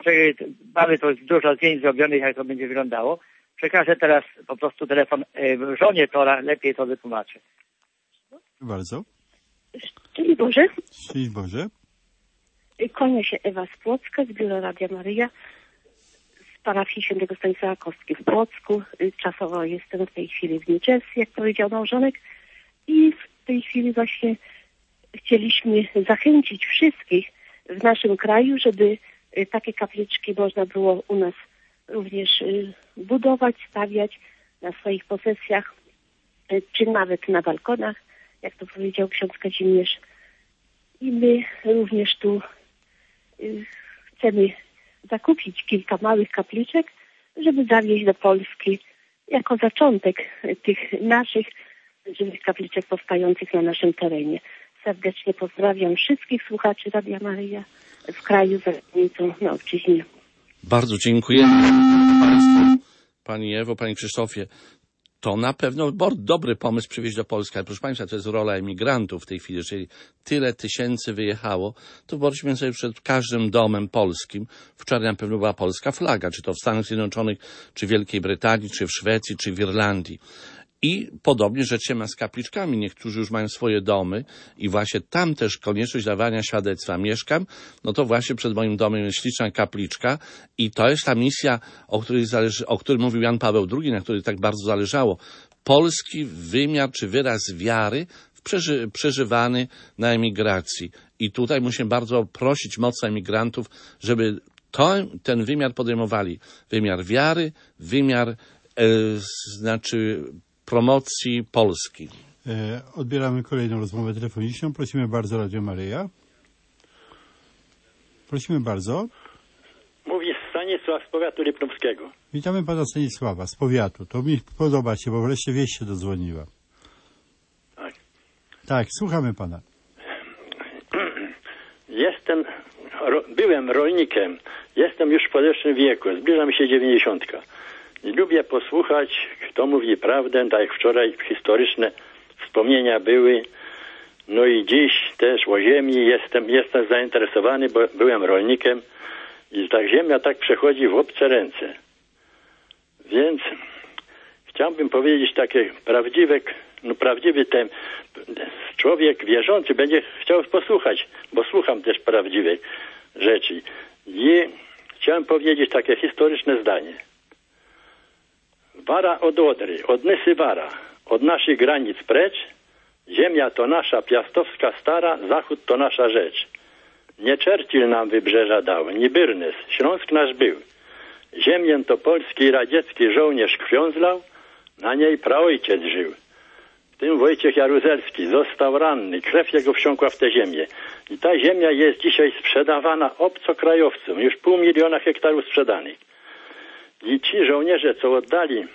mamy tu dużo zdjęć zrobionych, jak to będzie wyglądało. Przekażę teraz po prostu telefon e, żonie, to lepiej to wytłumaczy. Bardzo. Szczęść Boże. Szczęść Boże. Kłania się Ewa z Płocka, z Biura Radia Maryja, z parafii świętego Stanisława Kostki w Płocku. Czasowo jestem w tej chwili w New Jersey, jak powiedział małżonek. I w tej chwili właśnie chcieliśmy zachęcić wszystkich w naszym kraju, żeby takie kapliczki można było u nas również budować, stawiać na swoich posesjach, czy nawet na balkonach, jak to powiedział ksiądz Kazimierz. I my również tu chcemy zakupić kilka małych kapliczek, żeby zawieźć do Polski jako zaczątek tych naszych żywych kapliczek powstających na naszym terenie. Serdecznie pozdrawiam wszystkich słuchaczy Radia Maryja w kraju, za granicą, na ojczyźnie. Bardzo dziękujemy Państwu, Pani Ewo, Panie Krzysztofie. To na pewno dobry pomysł przywieźć do Polski, ale proszę Państwa, to jest rola emigrantów w tej chwili. Jeżeli tyle tysięcy wyjechało, to wyobraźmy sobie przed każdym domem polskim. Wczoraj na pewno była polska flaga, czy to w Stanach Zjednoczonych, czy w Wielkiej Brytanii, czy w Szwecji, czy w Irlandii. I podobnie rzecz się ma z kapliczkami. Niektórzy już mają swoje domy i właśnie tam też konieczność dawania świadectwa. Mieszkam, no to właśnie przed moim domem jest śliczna kapliczka i to jest ta misja, o której, zależy, o której mówił Jan Paweł drugi, na której tak bardzo zależało. Polski wymiar czy wyraz wiary przeży, przeżywany na emigracji. I tutaj musimy bardzo prosić mocno emigrantów, żeby to, ten wymiar podejmowali. Wymiar wiary, wymiar e, znaczy promocji Polski. E, odbieramy kolejną rozmowę telefoniczną. Prosimy bardzo, Radio Maryja. Prosimy bardzo. Mówi Stanisław z powiatu lipnowskiego. Witamy pana Stanisława z powiatu. To mi podoba się, bo wreszcie wieść się dodzwoniła. Tak. Tak, słuchamy pana. Jestem, ro, byłem rolnikiem. Jestem już w podeszłym wieku. Zbliża mi się dziewięćdziesiątka. I lubię posłuchać, kto mówi prawdę, tak jak wczoraj historyczne wspomnienia były. No i dziś też o ziemi jestem, jestem zainteresowany, bo byłem rolnikiem i tak ziemia tak przechodzi w obce ręce. Więc chciałbym powiedzieć takie prawdziwe, no prawdziwy ten człowiek wierzący będzie chciał posłuchać, bo słucham też prawdziwych rzeczy. I chciałem powiedzieć takie historyczne zdanie. Wara od Odry, od Nysy Wara, od naszych granic precz, ziemia to nasza piastowska stara, zachód to nasza rzecz. Nie Churchill nam wybrzeża dał, ni Byrnes, Śląsk nasz był. Ziemię to polski i radziecki żołnierz krwią zlał, na niej praojciec żył. W tym Wojciech Jaruzelski został ranny, krew jego wsiąkła w tę ziemię. I ta ziemia jest dzisiaj sprzedawana obcokrajowcom, już pół miliona hektarów sprzedanych. I ci żołnierze, co oddali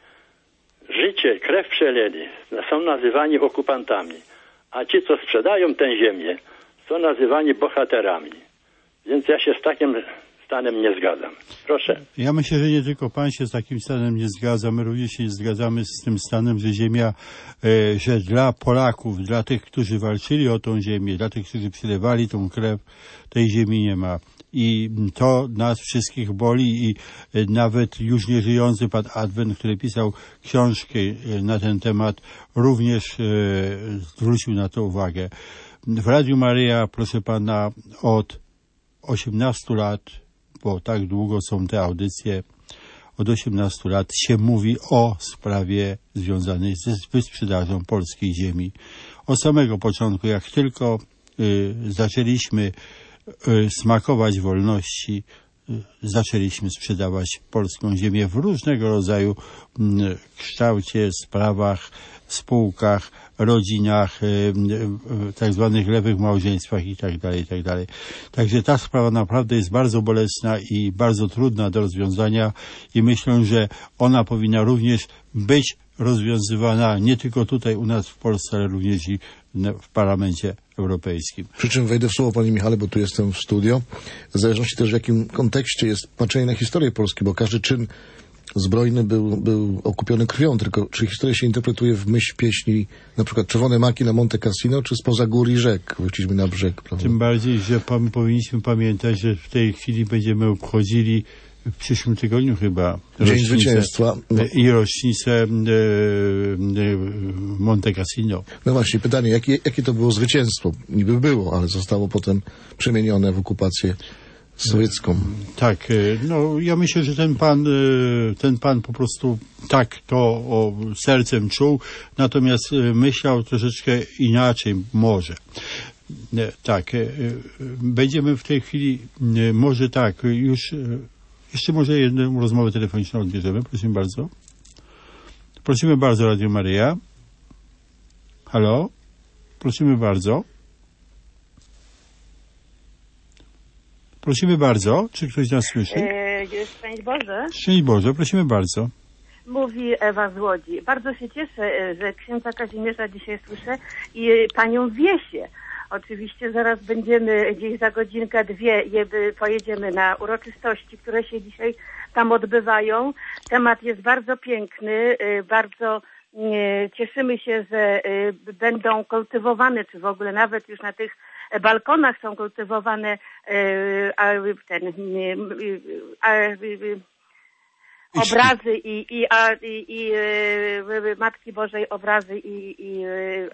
życie, krew przeleli, są nazywani okupantami. A ci, co sprzedają tę ziemię, są nazywani bohaterami. Więc ja się z takim stanem nie zgadzam. Proszę. Ja myślę, że nie tylko pan się z takim stanem nie zgadza. My również się nie zgadzamy z tym stanem, że ziemia, e, że dla Polaków, dla tych, którzy walczyli o tą ziemię, dla tych, którzy przelewali tą krew, tej ziemi nie ma. I to nas wszystkich boli i nawet już nieżyjący pan Adwent, który pisał książkę na ten temat, również e, zwrócił na to uwagę. W Radiu Maryja, proszę pana, od osiemnastu lat, bo tak długo są te audycje, od osiemnastu lat się mówi o sprawie związanej ze wysprzedażą polskiej ziemi. Od samego początku, jak tylko y, zaczęliśmy smakować wolności, zaczęliśmy sprzedawać polską ziemię w różnego rodzaju kształcie, sprawach, spółkach, rodzinach, tak zwanych lewych małżeństwach i tak dalej, i tak dalej. Także ta sprawa naprawdę jest bardzo bolesna i bardzo trudna do rozwiązania i myślę, że ona powinna również być rozwiązywana nie tylko tutaj u nas w Polsce, ale również i w Parlamencie Europejskim. Przy czym wejdę w słowo, panie Michale, bo tu jestem w studio. W zależności też w jakim kontekście jest patrzenie na historię Polski, bo każdy czyn zbrojny był, był okupiony krwią, tylko czy historię się interpretuje w myśl pieśni, na przykład Czerwone Maki na Monte Cassino, czy spoza gór i rzek, wróciliśmy na brzeg, prawda? Tym bardziej, że pan, powinniśmy pamiętać, że w tej chwili będziemy obchodzili w przyszłym tygodniu chyba Dzień Zwycięstwa. No. I rocznicę e, e, Monte Cassino. No właśnie, pytanie, jakie, jakie to było zwycięstwo? Niby było, ale zostało potem przemienione w okupację sowiecką. Tak, no ja myślę, że ten pan, ten pan po prostu tak to o, sercem czuł, natomiast myślał troszeczkę inaczej, może. Tak, będziemy w tej chwili, może tak, już, jeszcze może jedną rozmowę telefoniczną odbierzemy, prosimy bardzo. Prosimy bardzo, Radio Maryja. Halo? Prosimy bardzo. Prosimy bardzo. Czy ktoś nas słyszy? E, Szczęść Boże. Szczęść Boże, prosimy bardzo. Mówi Ewa z Łodzi. Bardzo się cieszę, że księdza Kazimierza dzisiaj słyszę i panią Wiesię. Oczywiście zaraz będziemy gdzieś za godzinkę, dwie jeby, pojedziemy na uroczystości, które się dzisiaj tam odbywają. Temat jest bardzo piękny, bardzo cieszymy się, że będą kultywowane, czy w ogóle nawet już na tych balkonach są kultywowane ten, obrazy i, i, a, i, i Matki Bożej obrazy i, i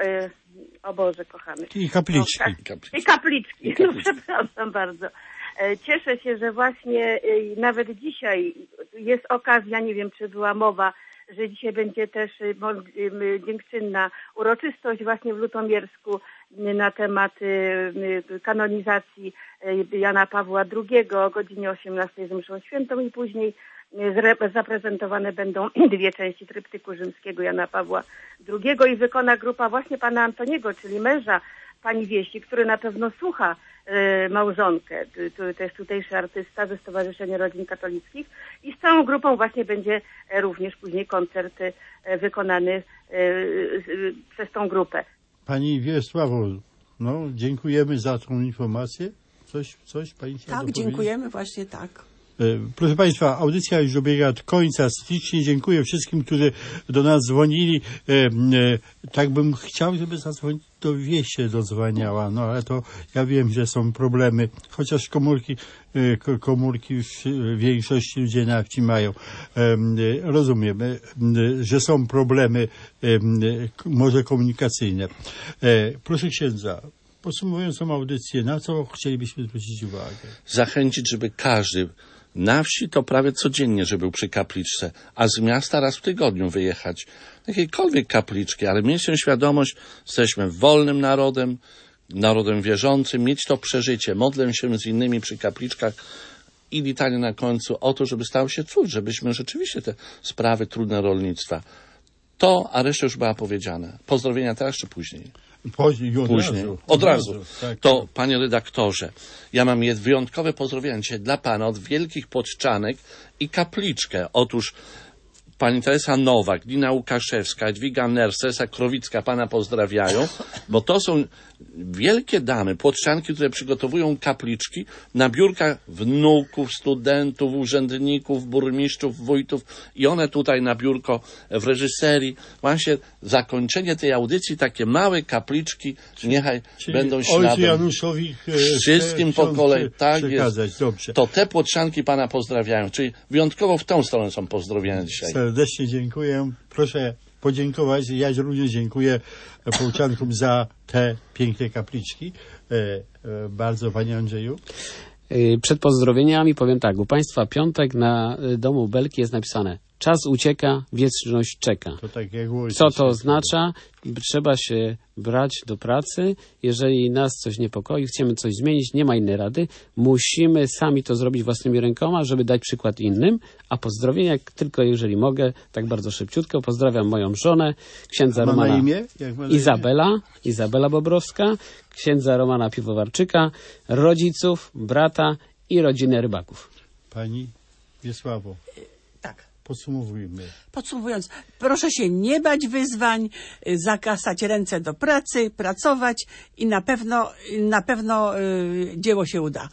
o Boże kochany. I kapliczki. No, tak, I kapliczki, no przepraszam bardzo. Cieszę się, że właśnie nawet dzisiaj jest okazja, nie wiem czy była mowa, że dzisiaj będzie też dziękczynna uroczystość właśnie w Lutomiersku na temat kanonizacji Jana Pawła drugiego o godzinie osiemnastej z mszą świętą i później zaprezentowane będą dwie części tryptyku rzymskiego Jana Pawła drugiego i wykona grupa właśnie pana Antoniego, czyli męża pani Wiesi, który na pewno słucha y, małżonkę. To jest tutejszy artysta ze Stowarzyszenia Rodzin Katolickich i z całą grupą właśnie będzie również później koncert y, wykonany y, y, przez tą grupę. Pani Wiesławo, no dziękujemy za tą informację. Coś, coś pani chciała Tak, dopowiedzieć? dziękujemy, właśnie tak. Proszę Państwa, audycja już dobiega końca. Ślicznie dziękuję wszystkim, którzy do nas dzwonili. E, e, tak bym chciał, żeby zadzwonić do Wiesie dodzwaniała, no ale to ja wiem, że są problemy, chociaż komórki, e, komórki już w większości ludzie na wsi mają. E, rozumiem, e, że są problemy e, może komunikacyjne. E, proszę księdza, podsumowując tą audycję, na co chcielibyśmy zwrócić uwagę? Zachęcić, żeby każdy na wsi to prawie codziennie, że był przy kapliczce, a z miasta raz w tygodniu wyjechać. Jakiejkolwiek kapliczki, ale mieć tę świadomość, jesteśmy wolnym narodem, narodem wierzącym, mieć to przeżycie. Modlę się z innymi przy kapliczkach i litanie na końcu o to, żeby stał się cud, żebyśmy rzeczywiście te sprawy trudne rolnictwa. To, a reszta już była powiedziane. Pozdrowienia teraz czy później? Później, od Później. razu. Od razu. razu. Tak. To, panie redaktorze, ja mam jest wyjątkowe pozdrowienia dzisiaj dla pana od Wielkich Podczanek i kapliczkę. Otóż pani Teresa Nowak, Lina Łukaszewska, Edwiga Nerses, Krowicka pana pozdrawiają, bo to są wielkie damy, płotrzanki, które przygotowują kapliczki na biurkach wnuków, studentów, urzędników, burmistrzów, wójtów i one tutaj na biurko w reżyserii. Właśnie zakończenie tej audycji, takie małe kapliczki, niechaj Czyli będą śladem Januszowi wszystkim po kolei. Tak jest. Dobrze. To te płotrzanki pana pozdrawiają, czyli wyjątkowo w tą stronę są pozdrowienia dzisiaj. Serdecznie dziękuję. Proszę podziękować. Ja również dziękuję Połczankom za te piękne kapliczki. E, e, bardzo, panie Andrzeju. Przed pozdrowieniami powiem tak. U państwa piątek na domu Belki jest napisane: czas ucieka, wieczność czeka. To tak jak było. Co to oznacza? Trzeba się brać do pracy. Jeżeli nas coś niepokoi, chcemy coś zmienić, nie ma innej rady. Musimy sami to zrobić własnymi rękoma, żeby dać przykład innym. A pozdrowienia, jak tylko jeżeli mogę, tak bardzo szybciutko, pozdrawiam moją żonę, księdza ma Romana na imię? Jak ma na Izabela, imię? Izabela Bobrowska, księdza Romana Piwowarczyka, rodziców, brata i rodzinę rybaków. Pani Wiesławo. Tak. Podsumowujmy. Podsumowując, proszę się nie bać wyzwań, zakasać ręce do pracy, pracować i na pewno, na pewno y, dzieło się uda.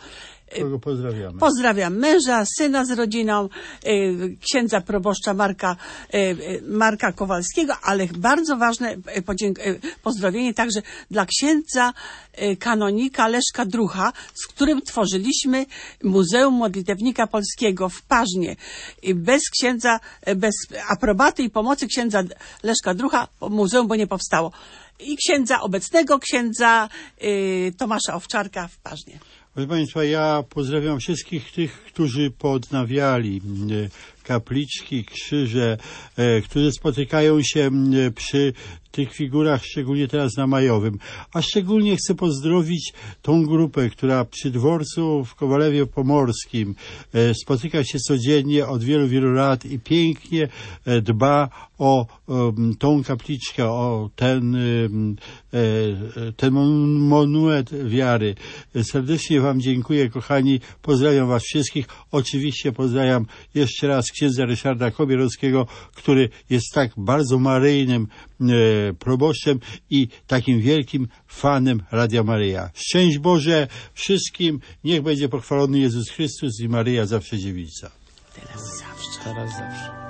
Kogo pozdrawiamy? Pozdrawiam męża, syna z rodziną, y, księdza proboszcza Marka, y, y, Marka Kowalskiego, ale bardzo ważne y, podzięk- y, pozdrowienie także dla księdza y, kanonika Leszka Drucha, z którym tworzyliśmy Muzeum Modlitewnika Polskiego w Paźnie. I bez księdza, y, bez aprobaty i pomocy księdza Leszka Drucha muzeum by nie powstało. I księdza obecnego, księdza y, Tomasza Owczarka w Paźnie. Proszę Państwa, ja pozdrawiam wszystkich tych, którzy poodnawiali e, kapliczki, krzyże, e, którzy spotykają się e, przy tych figurach, szczególnie teraz na Majowym. A szczególnie chcę pozdrowić tą grupę, która przy dworcu w Kowalewie Pomorskim e, spotyka się codziennie od wielu, wielu lat i pięknie e, dba o e, tą kapliczkę, o ten, e, ten monument wiary. Serdecznie Wam dziękuję, kochani. Pozdrawiam Was wszystkich. Oczywiście pozdrawiam jeszcze raz księdza Ryszarda Kobierowskiego, który jest tak bardzo maryjnym e, proboszczem i takim wielkim fanem Radia Maryja. Szczęść Boże wszystkim. Niech będzie pochwalony Jezus Chrystus i Maryja zawsze dziewica. Teraz zawsze. Teraz zawsze.